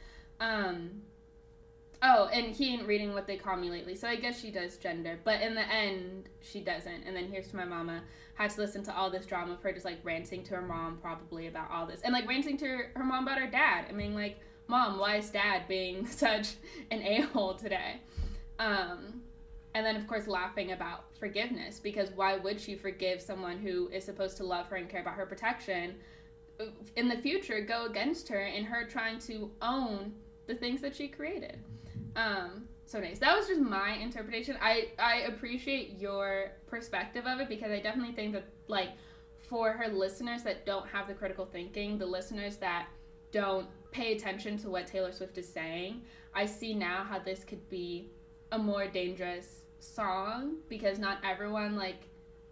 Speaker 4: Oh, and he ain't reading what they call me lately. So I guess she does gender. But in the end, she doesn't. And then here's to my mama. Had to listen to all this drama of her just, like, ranting to her mom probably about all this. And, like, ranting to her mom about her dad. I mean, like, Mom, why is Dad being such an a-hole today? And then, of course, laughing about forgiveness. Because why would she forgive someone who is supposed to love her and care about her protection? In the future, go against her in her trying to own the things that she created. So nice. That was just my interpretation. I appreciate your perspective of it, because I definitely think that, like, for her listeners that don't have the critical thinking, the listeners that don't pay attention to what Taylor Swift is saying, I see now how this could be a more dangerous song, because not everyone, like,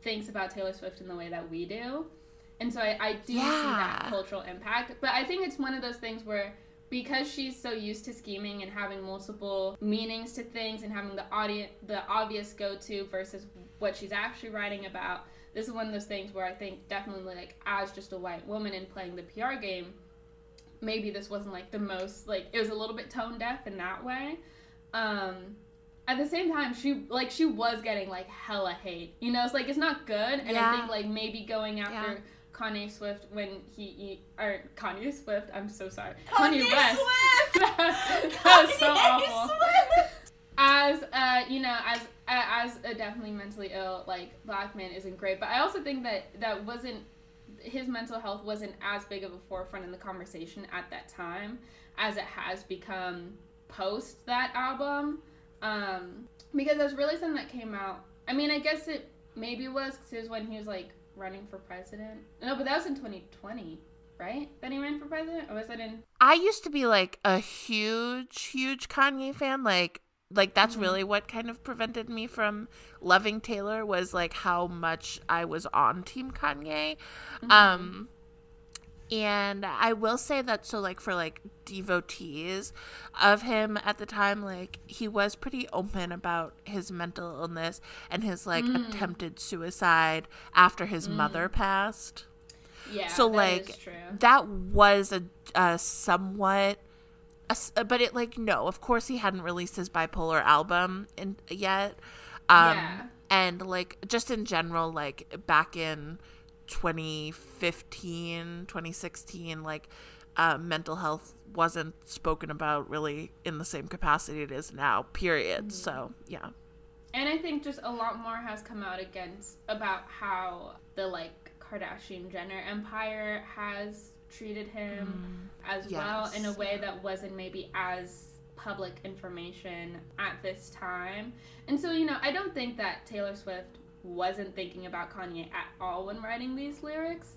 Speaker 4: thinks about Taylor Swift in the way that we do. And so I do see that cultural impact. But I think it's one of those things where, because she's so used to scheming and having multiple meanings to things and having the obvious go-to versus what she's actually writing about, this is one of those things where I think definitely, like, as just a white woman and playing the PR game, maybe this wasn't, like, the most, like, it was a little bit tone deaf in that way. At the same time, she was getting, like, hella hate. You know, it's, like, it's not good. And I think, like, maybe going after Kanye Swift when Kanye Swift, I'm so sorry. Kanye West. That was so awful. As as a definitely mentally ill, like, black man isn't great. But I also think that wasn't, his mental health wasn't as big of a forefront in the conversation at that time as it has become post that album. Because that's really something that came out. I mean, I guess it maybe was because it was when he was, like, running for president. No, but that was in 2020, right? That he ran for president? Or was that in...
Speaker 1: I used to be, like, a huge Kanye fan. Like that's really what kind of prevented me from loving Taylor, was, like, how much I was on Team Kanye. And I will say that, so, like, for, like, devotees of him at the time, like, he was pretty open about his mental illness and his, like, attempted suicide after his mother passed.
Speaker 4: Yeah,
Speaker 1: so,
Speaker 4: that
Speaker 1: like,
Speaker 4: is true.
Speaker 1: that was a somewhat... but it, like, no, of course he hadn't released his bipolar album yet. And, like, just in general, like, back in 2015, 2016, like, mental health wasn't spoken about really in the same capacity it is now, period. So, yeah.
Speaker 4: And I think just a lot more has come out about how the, like, Kardashian-Jenner empire has treated him as well, in a way that wasn't maybe as public information at this time. And so, you know, I don't think that Taylor Swift wasn't thinking about Kanye at all when writing these lyrics.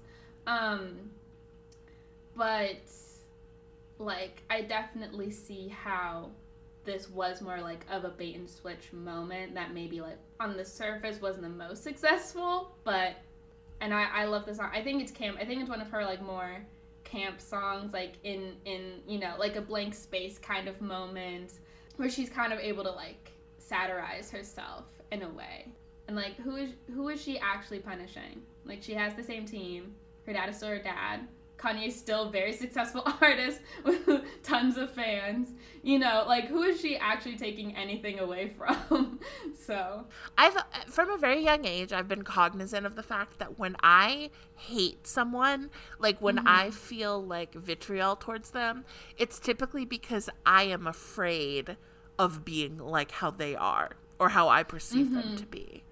Speaker 4: But, like, I definitely see how this was more, like, of a bait and switch moment that maybe, like, on the surface wasn't the most successful, but, and I love the song. I think it's camp. I think it's one of her, like, more camp songs, like, in you know, like, a blank space kind of moment where she's kind of able to, like, satirize herself in a way. And, like, who is she actually punishing? Like, she has the same team. Her dad is still her dad. Kanye's still a very successful artist with tons of fans. You know, like, who is she actually taking anything away from? So
Speaker 1: from a very young age, I've been cognizant of the fact that when I hate someone, like, when I feel, like, vitriol towards them, it's typically because I am afraid of being like how they are or how I perceive them to be.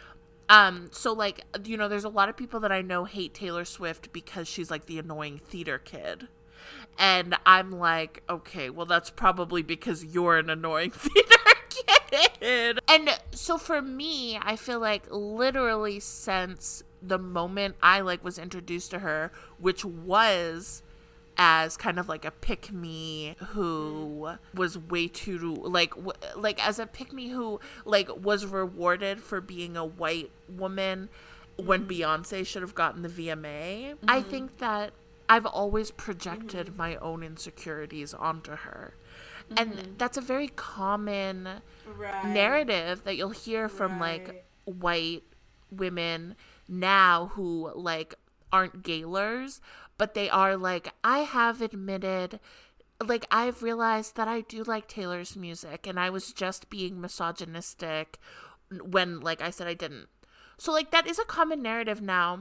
Speaker 1: So, like, you know, there's a lot of people that I know hate Taylor Swift because she's, like, the annoying theater kid. And I'm like, okay, well, that's probably because you're an annoying theater kid. And so for me, I feel like literally since the moment I, like, was introduced to her, which was as kind of like a pick-me who was way too, like as a pick-me who, like, was rewarded for being a white woman when Beyonce should have gotten the VMA. I think that I've always projected my own insecurities onto her. And that's a very common narrative that you'll hear from, like, white women now who, like, aren't gaylers, but they are like, I have admitted, like, I've realized that I do like Taylor's music, and I was just being misogynistic when, like, I said I didn't. So, like, that is a common narrative now.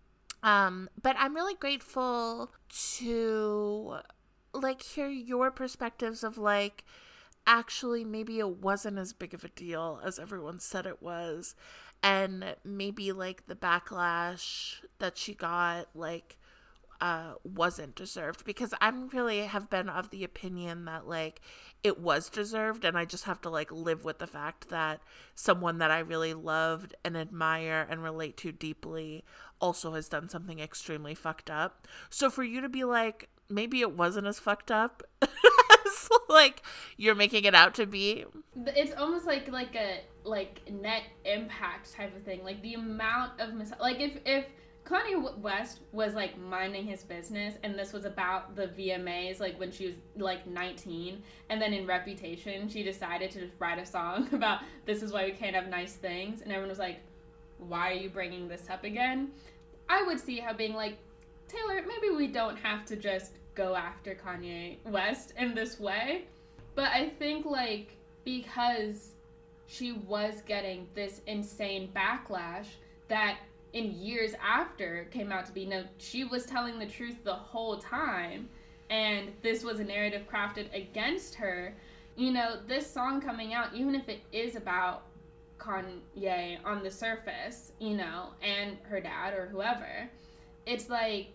Speaker 1: But I'm really grateful to, like, hear your perspectives of, like, actually maybe it wasn't as big of a deal as everyone said it was. And maybe, like, the backlash that she got, like, wasn't deserved, because I'm really have been of the opinion that, like, it was deserved, and I just have to, like, live with the fact that someone that I really loved and admire and relate to deeply also has done something extremely fucked up. So for you to be like, maybe it wasn't as fucked up as like you're making it out to be.
Speaker 4: It's almost like a net impact type of thing. Like the amount of like if Kanye West was like minding his business and this was about the VMAs like when she was like 19, and then in Reputation she decided to write a song about this is why we can't have nice things, and everyone was like, why are you bringing this up again? I would see how being like, Taylor, maybe we don't have to just go after Kanye West in this way. But I think like because she was getting this insane backlash that in years after came out to be, no, she was telling the truth the whole time, and this was a narrative crafted against her. You know, this song coming out, even if it is about Kanye on the surface, you know, and her dad or whoever, it's like,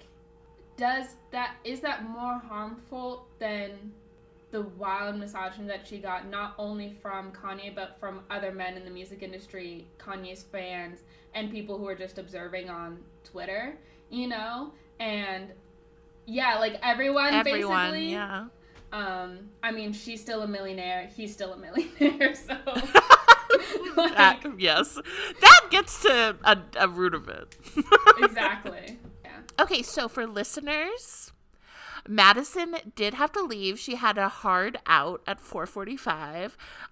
Speaker 4: is that more harmful than the wild misogyny that she got, not only from Kanye, but from other men in the music industry, Kanye's fans, and people who are just observing on Twitter, you know? And yeah, like everyone basically.
Speaker 1: Yeah.
Speaker 4: I mean, she's still a millionaire, he's still a millionaire, so
Speaker 1: like, yes. That gets to a root of it.
Speaker 4: Exactly. Yeah.
Speaker 1: Okay, so for listeners, Madison did have to leave. She had a hard out at 4:45,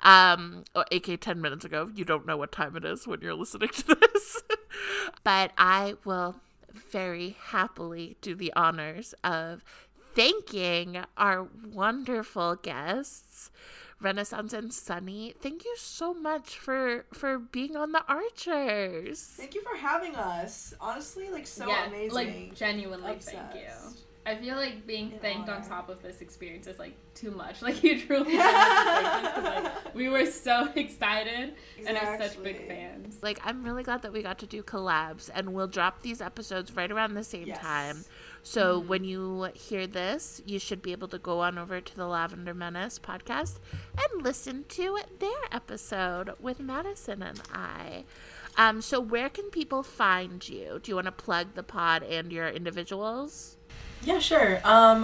Speaker 1: aka 10 minutes ago. You don't know what time it is when you're listening to this. But I will very happily do the honors of thanking our wonderful guests, Renaissance and Sunny. Thank you so much for being on the Archers.
Speaker 3: Thank you for having us. Honestly, like, so amazing.
Speaker 4: Like, genuinely
Speaker 3: Obsessed.
Speaker 4: Thank you. I feel like being thanked on top of this experience is like too much. Like you truly didn't have to thank us, 'cause, like, we were so excited and are such big fans.
Speaker 1: Like, I'm really glad that we got to do collabs, and we'll drop these episodes right around the same time. So when you hear this, you should be able to go on over to the Lavender Menace podcast and listen to their episode with Madison and I. So where can people find you? Do you want to plug the pod and your individuals?
Speaker 3: Yeah, sure.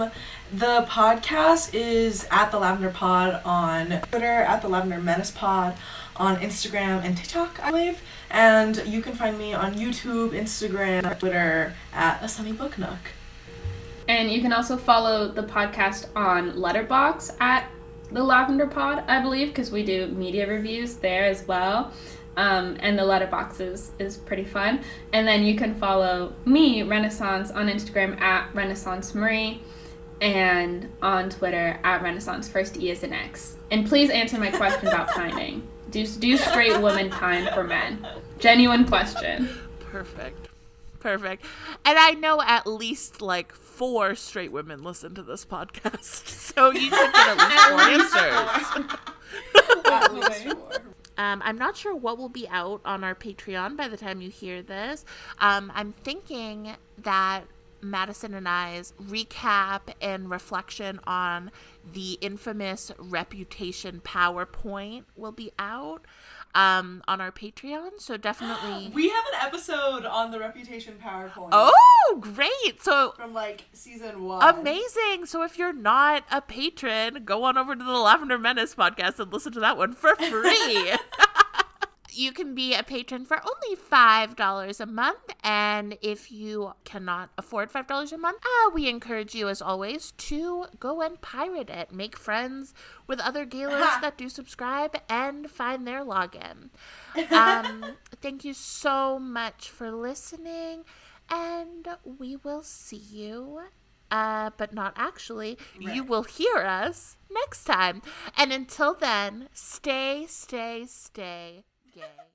Speaker 3: The podcast is at the Lavender Pod on Twitter, at the Lavender Menace Pod on Instagram and TikTok, I believe. And you can find me on YouTube, Instagram, Twitter at A Sunny Book Nook.
Speaker 4: And you can also follow the podcast on Letterboxd at the Lavender Pod, I believe, because we do media reviews there as well. And the Letterboxd is pretty fun. And then you can follow me, Renaissance, on Instagram at Renaissance Marie, and on Twitter at Renaissance, first E as an X. And please answer my question about pining. Do straight women pine for men? Genuine question.
Speaker 1: Perfect. And I know at least like 4 straight women listen to this podcast, so you should get at least 4 answers.
Speaker 3: At least 4.
Speaker 1: I'm not sure what will be out on our Patreon by the time you hear this. I'm thinking that Madison and I's recap and reflection on the infamous Reputation PowerPoint will be out on our Patreon. So definitely...
Speaker 3: We have an episode on the Reputation PowerPoint.
Speaker 1: Oh, great. So
Speaker 3: from like season 1.
Speaker 1: Amazing. So if you're not a patron, go on over to the Lavender Menace podcast and listen to that one for free. You can be a patron for only $5 a month, and if you cannot afford $5 a month, we encourage you, as always, to go and pirate it. Make friends with other gaylords that do subscribe and find their login. Thank you so much for listening, and we will see you, but not actually. Right. You will hear us next time. And until then, stay gay.